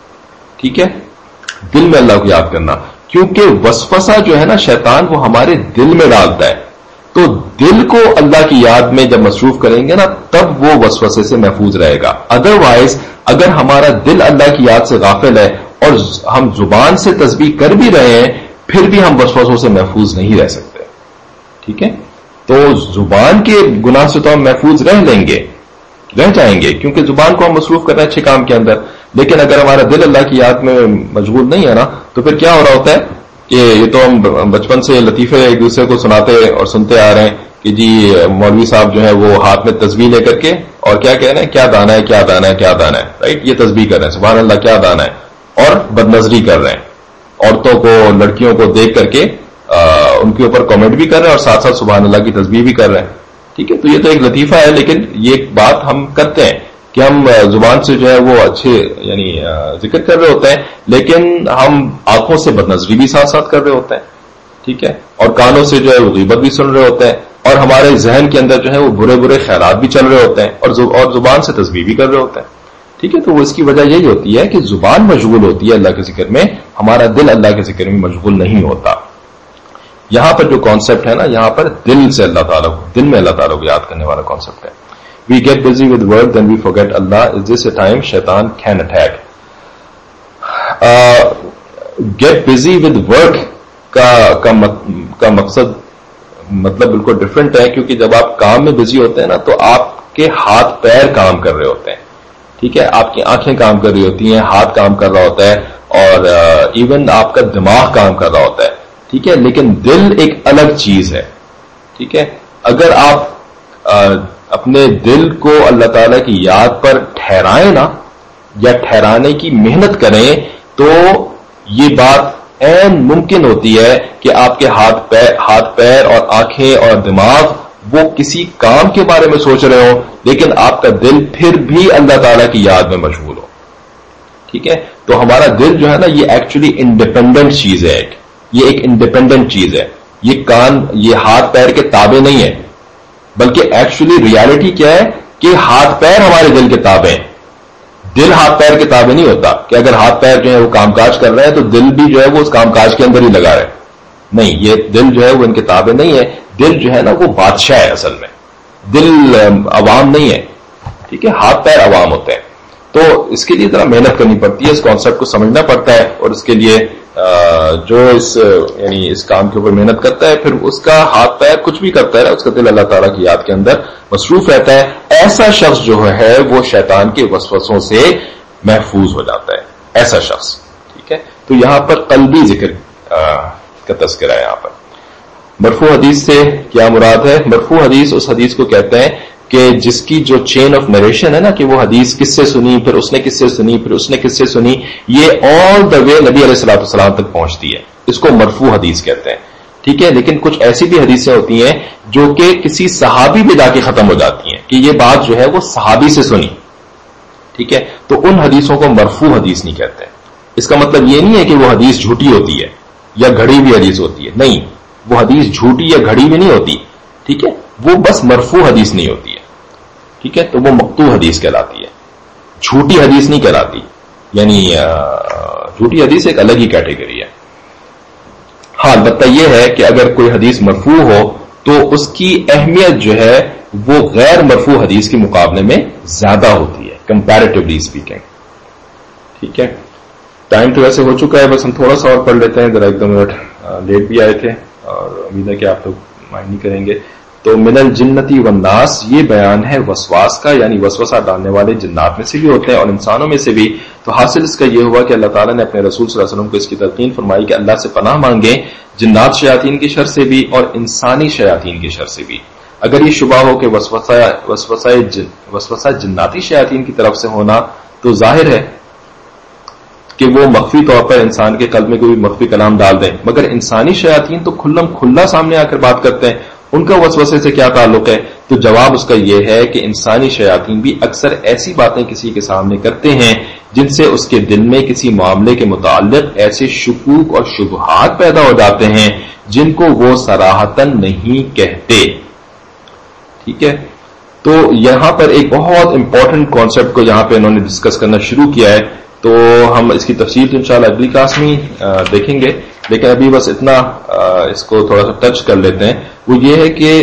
ٹھیک ہے، دل میں اللہ کو یاد کرنا، کیونکہ وسوسہ جو ہے نا شیطان وہ ہمارے دل میں ڈالتا ہے. تو دل کو اللہ کی یاد میں جب مصروف کریں گے نا تب وہ وسوسے سے محفوظ رہے گا. ادروائز اگر ہمارا دل اللہ کی یاد سے غافل ہے اور ہم زبان سے تسبیح کر بھی رہے ہیں پھر بھی ہم وسوسوں سے محفوظ نہیں رہ سکتے. ٹھیک ہے، تو زبان کے گناہ سے تو ہم محفوظ رہ لیں گے، رہ جائیں گے، کیونکہ زبان کو ہم مصروف کر رہے ہیں اچھے کام کے اندر. لیکن اگر ہمارا دل اللہ کی یاد میں مشغول نہیں ہے نا تو پھر کیا ہو رہا ہوتا ہے کہ یہ تو ہم بچپن سے لطیفے ایک دوسرے کو سناتے اور سنتے آ رہے ہیں کہ جی مولوی صاحب جو ہے وہ ہاتھ میں تسبیح لے کر کے اور کیا کہہ رہے ہیں، کیا دانا ہے کیا دانا ہے کیا دانا ہے، رائٹ، یہ تسبیح کر رہے ہیں سبحان اللہ کیا دانا ہے، اور بدنظری کر رہے ہیں، عورتوں کو لڑکیوں کو دیکھ کر کے آ, ان کے اوپر کامنٹ بھی کر رہے ہیں اور ساتھ ساتھ سبحان اللہ کی تسبیح بھی کر رہے ہیں. ٹھیک ہے، تو یہ تو ایک لطیفہ ہے، لیکن یہ بات ہم کرتے ہیں کہ ہم زبان سے جو ہے وہ اچھے یعنی ذکر کر رہے ہوتے ہیں لیکن ہم آنکھوں سے بدنظری بھی ساتھ ساتھ کر رہے ہوتے ہیں. ٹھیک ہے، اور کانوں سے جو ہے وہ غیبت بھی سن رہے ہوتے ہیں، اور ہمارے ذہن کے اندر جو ہے وہ برے برے خیالات بھی چل رہے ہوتے ہیں، اور زبان سے تسبیح بھی کر رہے ہوتے ہیں. ٹھیک ہے، تو وہ اس کی وجہ یہی ہوتی ہے کہ زبان مشغول ہوتی ہے اللہ کے ذکر میں، ہمارا دل اللہ کے ذکر میں مشغول نہیں ہوتا. یہاں پر جو کانسیپٹ ہے نا یہاں پر دل سے اللہ تعالیٰ کو دل میں اللہ تعالیٰ کو یاد کرنے والا کانسیپٹ ہے. We get busy with work then we forget Allah. Is this a time shaitan can attack. Get busy with work کا کا مقصد مطلب بالکل ڈفرینٹ ہے، کیونکہ جب آپ کام میں بزی ہوتے ہیں نا تو آپ کے ہاتھ پیر کام کر رہے ہوتے ہیں. ٹھیک ہے، آپ کی آنکھیں کام کر رہی ہوتی ہیں، ہاتھ کام کر رہا ہوتا ہے، اور ایون آپ کا دماغ کام کر رہا ہوتا ہے. ٹھیک ہے، لیکن دل ایک الگ چیز ہے. ٹھیک ہے، اگر آپ آ, اپنے دل کو اللہ تعالیٰ کی یاد پر ٹھہرائیں نا یا ٹھہرانے کی محنت کریں تو یہ بات عین ممکن ہوتی ہے کہ آپ کے ہاتھ پیر ہاتھ پیر اور آنکھیں اور دماغ وہ کسی کام کے بارے میں سوچ رہے ہو لیکن آپ کا دل پھر بھی اللہ تعالیٰ کی یاد میں مشغول ہو. ٹھیک ہے، تو ہمارا دل جو ہے نا یہ ایکچولی انڈیپینڈنٹ چیز ہے. ایک یہ ایک انڈیپینڈنٹ چیز ہے. یہ کان یہ ہاتھ پیر کے تابع نہیں ہے. بلکہ ایکچولی ریالٹی کیا ہے کہ ہاتھ پیر ہمارے دل کے تابع ہیں. دل ہاتھ پیر کے تابع نہیں ہوتا کہ اگر ہاتھ پیر جو ہے وہ کام کاج کر رہے ہیں تو دل بھی جو ہے وہ اس کام کاج کے اندر ہی لگا رہے. نہیں, یہ دل جو ہے وہ ان کے تابع نہیں ہے. دل جو ہے نا وہ بادشاہ ہے اصل میں, دل عوام نہیں ہے. ٹھیک ہے, ہاتھ پیر عوام ہوتے ہیں. تو اس کے لیے ذرا محنت کرنی پڑتی ہے, اس کانسیپٹ کو سمجھنا پڑتا ہے, اور اس کے لیے جو اس یعنی اس کام کے اوپر محنت کرتا ہے پھر اس کا ہاتھ پیر کچھ بھی کرتا ہے, اس کا دل اللہ تعالیٰ کی یاد کے اندر مصروف رہتا ہے. ایسا شخص جو ہے وہ شیطان کے وسوسوں سے محفوظ ہو جاتا ہے, ایسا شخص. ٹھیک ہے, تو یہاں پر قلبی ذکر کا تذکرہ ہے. یہاں پر مرفوع حدیث سے کیا مراد ہے؟ مرفوع حدیث اس حدیث کو کہتے ہیں کہ جس کی جو چین آف نریشن ہے نا, کہ وہ حدیث کس سے سنی, پھر اس نے کس سے سنی, پھر اس نے کس سے سنی, یہ آل دا وے نبی علیہ الصلوۃ والسلام تک پہنچتی ہے. اس کو مرفوع حدیث کہتے ہیں. ٹھیک ہے, لیکن کچھ ایسی بھی حدیثیں ہوتی ہیں جو کہ کسی صحابی پہ جا کے ختم ہو جاتی ہیں کہ یہ بات جو ہے وہ صحابی سے سنی. ٹھیک ہے, تو ان حدیثوں کو مرفوع حدیث نہیں کہتے. اس کا مطلب یہ نہیں ہے کہ وہ حدیث جھوٹی ہوتی ہے یا گھڑی ہوئی حدیث ہوتی ہے. نہیں, وہ حدیث جھوٹی یا گھڑی ہوئی نہیں ہوتی. ٹھیک ہے, وہ بس مرفوع حدیث نہیں ہوتی ہے. ٹھیک ہے, تو وہ مقطوع حدیث کہلاتی ہے, جھوٹی حدیث نہیں کہلاتی. یعنی جھوٹی حدیث ایک الگ ہی کیٹیگری ہے. ہاں, البتہ یہ ہے کہ اگر کوئی حدیث مرفوع ہو تو اس کی اہمیت جو ہے وہ غیر مرفوع حدیث کے مقابلے میں زیادہ ہوتی ہے, کمپیریٹیولی اسپیکنگ. ٹھیک ہے, ٹائم تو ویسے ہو چکا ہے, بس ہم تھوڑا سا اور پڑھ لیتے ہیں. ذرا ایک دو منٹ لیٹ بھی آئے تھے اور امید ہے کہ آپ لوگ مائنڈ نہیں کریں گے. تو من الجنتی والناس, یہ بیان ہے وسواس کا, یعنی وسوسہ ڈالنے والے جنات میں سے بھی ہوتے ہیں اور انسانوں میں سے بھی. تو حاصل اس کا یہ ہوا کہ اللہ تعالیٰ نے اپنے رسول صلی اللہ علیہ وسلم کو اس کی تلقین فرمائی کہ اللہ سے پناہ مانگیں جنات شیاطین کی شر سے بھی اور انسانی شیاطین کی شر سے بھی. اگر یہ شبہ ہو کہ وسوسہ وسوسہ جن وسوسہ جناتی شیاطین کی طرف سے ہونا, تو ظاہر ہے کہ وہ مخفی طور پر انسان کے قلب میں کوئی مخفی کلام ڈال دیں, مگر انسانی شیاطین تو کھلم کھلا سامنے آ کر بات کرتے ہیں. ان کا وسوسے سے کیا تعلق ہے؟ تو جواب اس کا یہ ہے کہ انسانی شیاطین بھی اکثر ایسی باتیں کسی کے سامنے کرتے ہیں جن سے اس کے دل میں کسی معاملے کے متعلق ایسے شکوک اور شبہات پیدا ہو جاتے ہیں جن کو وہ صراحتاً نہیں کہتے. ٹھیک ہے, تو یہاں پر ایک بہت امپورٹنٹ کانسیپٹ کو یہاں پہ انہوں نے ڈسکس کرنا شروع کیا ہے. تو ہم اس کی تفصیل تو انشاءاللہ اگلی کلاس میں دیکھیں گے, لیکن ابھی بس اتنا اس کو تھوڑا سا ٹچ کر لیتے ہیں. وہ یہ ہے کہ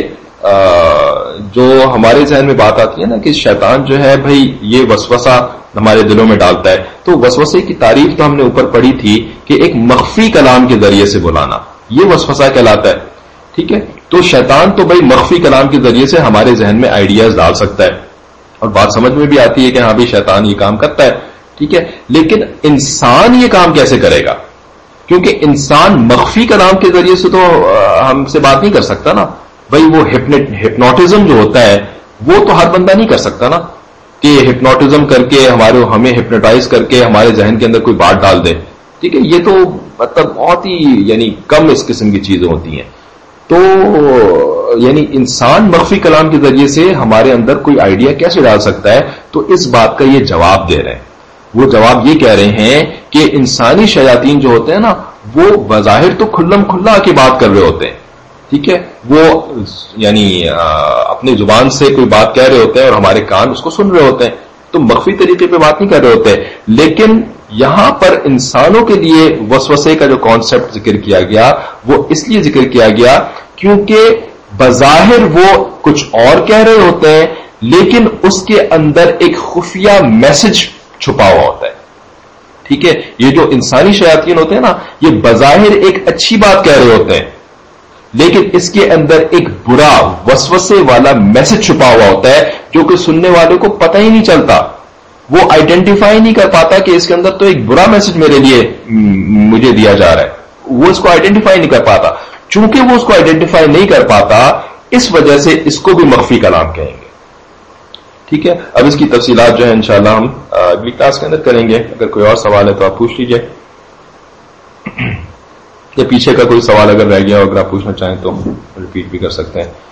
جو ہمارے ذہن میں بات آتی ہے نا کہ شیطان جو ہے بھائی یہ وسوسہ ہمارے دلوں میں ڈالتا ہے, تو وسوسے کی تعریف تو ہم نے اوپر پڑھی تھی کہ ایک مخفی کلام کے ذریعے سے بلانا, یہ وسوسہ کہلاتا ہے. ٹھیک ہے, تو شیطان تو بھائی مخفی کلام کے ذریعے سے ہمارے ذہن میں آئیڈیاز ڈال سکتا ہے اور بات سمجھ میں بھی آتی ہے کہ ہاں بھی شیطان یہ کام کرتا ہے. ٹھیک ہے, لیکن انسان یہ کام کیسے کرے گا؟ کیونکہ انسان مخفی کلام کے ذریعے سے تو ہم سے بات نہیں کر سکتا نا بھائی. وہ ہپنوٹزم جو ہوتا ہے وہ تو ہر بندہ نہیں کر سکتا نا, کہ ہپنوٹزم کر کے ہمارے ہمیں ہپنوٹائز کر کے ہمارے ذہن کے اندر کوئی بات ڈال دے. ٹھیک ہے, یہ تو مطلب بہت ہی یعنی کم اس قسم کی چیزیں ہوتی ہیں. تو یعنی انسان مخفی کلام کے ذریعے سے ہمارے اندر کوئی آئیڈیا کیسے ڈال سکتا ہے؟ تو اس بات کا یہ جواب دے رہے ہیں. وہ جواب یہ کہہ رہے ہیں کہ انسانی شیاطین جو ہوتے ہیں نا وہ بظاہر تو کھلم کھلا کی بات کر رہے ہوتے ہیں. ٹھیک ہے, وہ یعنی اپنی زبان سے کوئی بات کہہ رہے ہوتے ہیں اور ہمارے کان اس کو سن رہے ہوتے ہیں, تو مخفی طریقے پہ بات نہیں کر رہے ہوتے. لیکن یہاں پر انسانوں کے لیے وسوسے کا جو کانسیپٹ ذکر کیا گیا وہ اس لیے ذکر کیا گیا کیونکہ بظاہر وہ کچھ اور کہہ رہے ہوتے ہیں لیکن اس کے اندر ایک خفیہ میسج چھپا ہوا ہوتا ہے. ٹھیک ہے, یہ جو انسانی شیاطین ہوتے ہیں نا یہ بظاہر ایک اچھی بات کہہ رہے ہوتے ہیں لیکن اس کے اندر ایک برا وسوسے والا میسج چھپا ہوا ہوتا ہے جو کہ سننے والے کو پتہ ہی نہیں چلتا. وہ آئیڈینٹیفائی نہیں کر پاتا کہ اس کے اندر تو ایک برا میسج میرے لیے مجھے دیا جا رہا ہے. وہ اس کو آئیڈینٹیفائی نہیں کر پاتا. چونکہ وہ اس کو آئیڈینٹیفائی نہیں کر پاتا اس وجہ سے اس کو بھی مخفی کلام کہیں گے. ٹھیک ہے, اب اس کی تفصیلات جو ہے انشاءاللہ ہم اگلی کلاس کے اندر کریں گے. اگر کوئی اور سوال ہے تو آپ پوچھ لیجئے, یا پیچھے کا کوئی سوال اگر رہ گیا ہو اگر آپ پوچھنا چاہیں تو ریپیٹ بھی کر سکتے ہیں.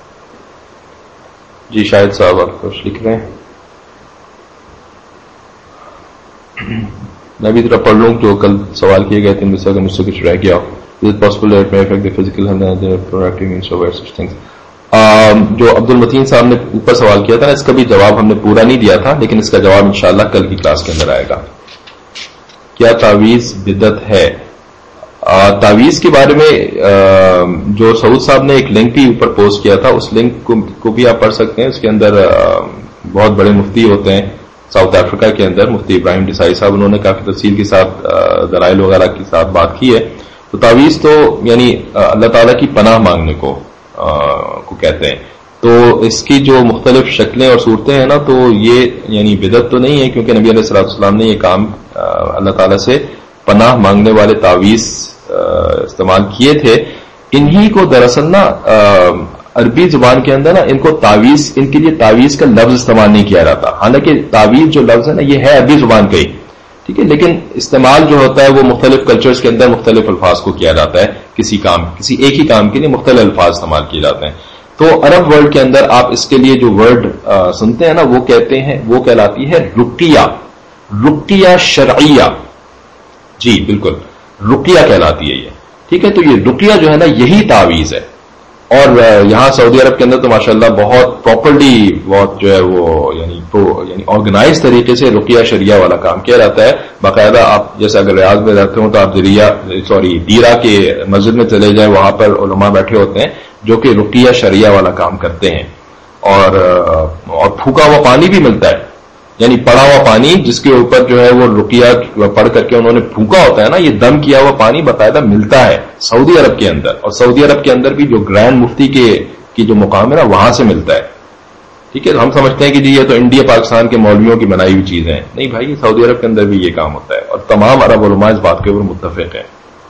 جی شاہد صاحب آپ کچھ لکھ رہے ہیں. میں بھی ذرا پڑھ لوں جو کل سوال کیے گئے تھے مجھ سے، اگر مجھ سے کچھ رہ گیا ہو. Possible it may affect the physical productiveness of such things. جو عبد المتین صاحب نے اوپر سوال کیا تھا نا، اس کا بھی جواب ہم نے پورا نہیں دیا تھا، لیکن اس کا جواب انشاءاللہ کل کی کلاس کے اندر آئے گا. کیا تعویذ بدعت ہے؟ تعویذ کے بارے میں جو سعود صاحب نے ایک لنک بھی اوپر پوسٹ کیا تھا، اس لنک کو بھی آپ پڑھ سکتے ہیں. اس کے اندر بہت بڑے مفتی ہوتے ہیں ساؤتھ افریقہ کے اندر، مفتی ابراہیم ڈسائی صاحب، انہوں نے کافی تفصیل کے ساتھ دلائل وغیرہ کے ساتھ بات کی ہے. تو تعویذ تو یعنی اللہ تعالیٰ کی پناہ مانگنے کو کو کہتے ہیں. تو اس کی جو مختلف شکلیں اور صورتیں ہیں نا، تو یہ یعنی بدعت تو نہیں ہے، کیونکہ نبی علیہ الصلوۃ والسلام نے یہ کام اللہ تعالیٰ سے پناہ مانگنے والے تعویذ استعمال کیے تھے. انہی کو دراصل نا عربی زبان کے اندر نا ان کو تعویذ، ان کے لیے تعویذ کا لفظ استعمال نہیں کیا جاتا، حالانکہ تعویذ جو لفظ ہے نا یہ ہے عربی زبان کا ہی، ٹھیک ہے، لیکن استعمال جو ہوتا ہے وہ مختلف کلچرز کے اندر مختلف الفاظ کو کیا جاتا ہے. کسی کام کسی ایک ہی کام کے لیے مختلف الفاظ استعمال کیے جاتے ہیں. تو عرب ورلڈ کے اندر آپ اس کے لیے جو ورڈ سنتے ہیں نا، وہ کہتے ہیں، وہ کہلاتی ہے رقیہ، رقیہ شرعیہ. جی بالکل رقیہ کہلاتی ہے یہ، ٹھیک ہے. تو یہ رقیہ جو ہے نا یہی تعویذ ہے. اور یہاں سعودی عرب کے اندر تو ماشاءاللہ بہت پراپرلی، بہت جو ہے وہ یعنی یعنی آرگنائز طریقے سے رقیہ شریعہ والا کام کیا جاتا ہے. باقاعدہ آپ جیسے اگر ریاض میں رہتے ہوں تو آپ دریا سوری دیرہ کے مسجد میں چلے جائیں، وہاں پر علماء بیٹھے ہوتے ہیں جو کہ رقیہ شریعہ والا کام کرتے ہیں. اور اور پھونکا ہوا پانی بھی ملتا ہے، یعنی پڑا ہوا پانی جس کے اوپر جو ہے وہ رقیہ پڑھ کر کے انہوں نے پھونکا ہوتا ہے نا، یہ دم کیا ہوا پانی باقاعدہ ملتا ہے سعودی عرب کے اندر. اور سعودی عرب کے اندر بھی جو گرینڈ مفتی کے کی جو مقام ہے نا وہاں سے ملتا ہے، ٹھیک ہے. ہم سمجھتے ہیں کہ جی یہ تو انڈیا پاکستان کے مولویوں کی بنائی ہوئی چیزیں ہیں، نہیں بھائی، سعودی عرب کے اندر بھی یہ کام ہوتا ہے اور تمام عرب علماء اس بات کے اوپر متفق ہیں.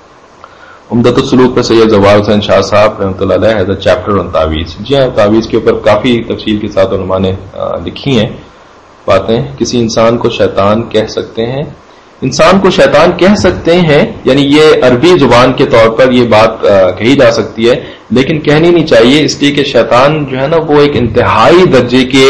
عمدۃ السلوک پر سید زوال حسین شاہ صاحب رحمۃ اللہ علیہ حضرت چیپٹر آن تعویذ. جی ہاں، تعویذ کے اوپر کافی تفصیل کے ساتھ علماء نے لکھی ہیں باتیں. کسی انسان کو شیطان کہہ سکتے ہیں؟ انسان کو شیطان کہہ سکتے ہیں، یعنی یہ عربی زبان کے طور پر یہ بات کہی جا سکتی ہے، لیکن کہنی نہیں چاہیے، اس لیے کہ شیطان جو ہے نا وہ ایک انتہائی درجے کے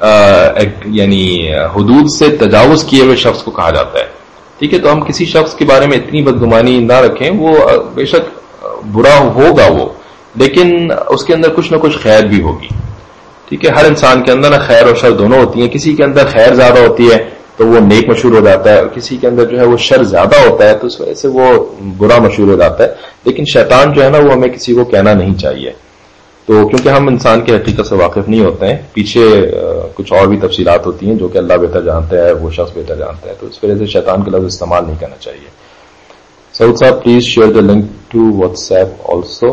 یعنی حدود سے تجاوز کیے ہوئے شخص کو کہا جاتا ہے، ٹھیک ہے. تو ہم کسی شخص کے بارے میں اتنی بدگمانی نہ رکھیں، وہ بے شک برا ہوگا وہ، لیکن اس کے اندر کچھ نہ کچھ خیر بھی ہوگی، ٹھیک ہے. ہر انسان کے اندر نا خیر اور شر دونوں ہوتی ہیں. کسی کے اندر خیر زیادہ ہوتی ہے تو وہ نیک مشہور ہو جاتا ہے، اور کسی کے اندر جو ہے وہ شر زیادہ ہوتا ہے تو اس وجہ سے وہ برا مشہور ہو جاتا ہے. لیکن شیطان جو ہے نا وہ ہمیں کسی کو کہنا نہیں چاہیے، تو کیونکہ ہم انسان کی حقیقت سے واقف نہیں ہوتے ہیں، پیچھے کچھ اور بھی تفصیلات ہوتی ہیں جو کہ اللہ بہتر جانتا ہے، وہ شخص بہتر جانتا ہے، تو اس وجہ سے شیطان کے لفظ استعمال نہیں کرنا چاہیے. Saud sahab please share the link to WhatsApp also.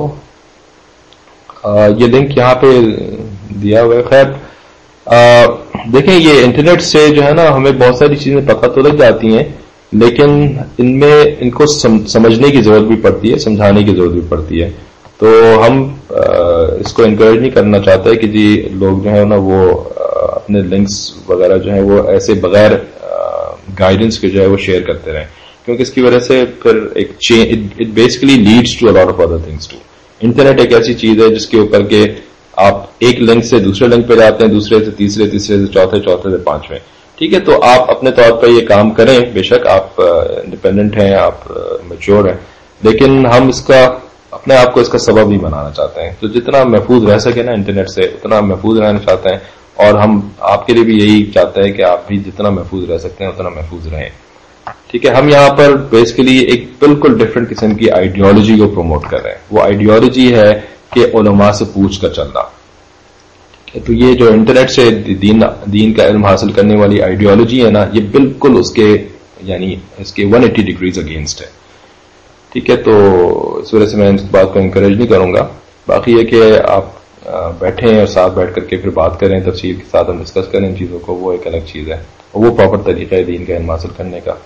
یہ لنک یہاں پہ دیا ہوا ہے. خیر دیکھیں، یہ انٹرنیٹ سے جو ہے نا ہمیں بہت ساری چیزیں پتہ تو لگ جاتی ہیں، لیکن ان میں ان کو سمجھنے کی ضرورت بھی پڑتی ہے، سمجھانے کی ضرورت بھی پڑتی ہے. تو ہم اس کو انکریج نہیں کرنا چاہتے کہ جی لوگ جو ہے نا وہ اپنے لنکس وغیرہ جو ہیں وہ ایسے بغیر گائیڈنس کے جو ہے وہ شیئر کرتے رہیں، کیونکہ اس کی وجہ سے پھر ایک it basically leads to a lot of other things too. Internet ایک ایسی چیز ہے جس کے اوپر کے آپ ایک لنک سے دوسرے لنک پہ جاتے ہیں، دوسرے سے تیسرے، تیسرے سے چوتھے، چوتھے سے پانچویں، ٹھیک ہے. تو آپ اپنے طور پر یہ کام کریں، بے شک آپ انڈیپینڈنٹ ہیں، آپ میچور ہیں، لیکن ہم اس کا اپنے آپ کو اس کا سبب نہیں بنانا چاہتے ہیں. تو جتنا محفوظ رہ سکے نا انٹرنیٹ سے اتنا محفوظ رہنا چاہتے ہیں، اور ہم آپ کے لیے بھی یہی چاہتے ہیں کہ آپ بھی جتنا محفوظ رہ سکتے ہیں اتنا محفوظ رہیں، ٹھیک ہے. ہم یہاں پر بیسیکلی ایک بالکل ڈفرینٹ قسم کی آئیڈیالوجی کو پروموٹ کر رہے ہیں. وہ آئیڈیالوجی ہے کہ علماء سے پوچھ کر چلنا. تو یہ جو انٹرنیٹ سے دین دین کا علم حاصل کرنے والی آئیڈیالوجی ہے نا، یہ بالکل اس کے یعنی اس کے ون ایٹی ڈگریز اگینسٹ ہے، ٹھیک ہے. تو اس وجہ سے میں اس بات کو انکریج نہیں کروں گا. باقی یہ کہ آپ بیٹھیں اور ساتھ بیٹھ کر کے پھر بات کریں، تفصیل کے ساتھ ہم ڈسکس کریں ان چیزوں کو، وہ ایک الگ چیز ہے، اور وہ پراپر طریقہ ہے دین کا علم حاصل کرنے کا.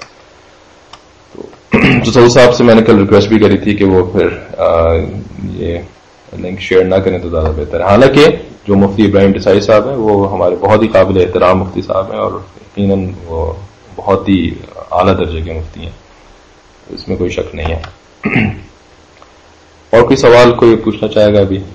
تو سعود صاحب سے میں نے کل ریکویسٹ بھی کری تھی کہ وہ پھر یہ لنک شیئر نہ کریں تو زیادہ بہتر ہے. حالانکہ جو مفتی ابراہیم ڈسائی صاحب ہیں وہ ہمارے بہت ہی قابل احترام مفتی صاحب ہیں، اور یقیناً وہ بہت ہی اعلیٰ درجے کے مفتی ہیں، اس میں کوئی شک نہیں ہے. اور کوئی سوال کوئی پوچھنا چاہے گا ابھی؟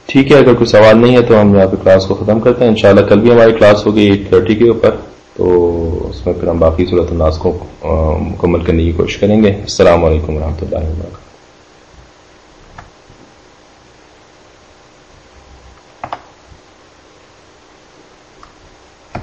ٹھیک ہے، اگر کوئی سوال نہیں ہے تو ہم یہاں پہ کلاس کو ختم کرتے ہیں. انشاءاللہ کل بھی ہماری کلاس ہوگی ایٹ تھرٹی کے اوپر، تو اس میں پھر ہم باقی صورت الناس کو مکمل کرنے کی کوشش کریں گے. السلام علیکم ورحمۃ اللہ وبرکاتہ.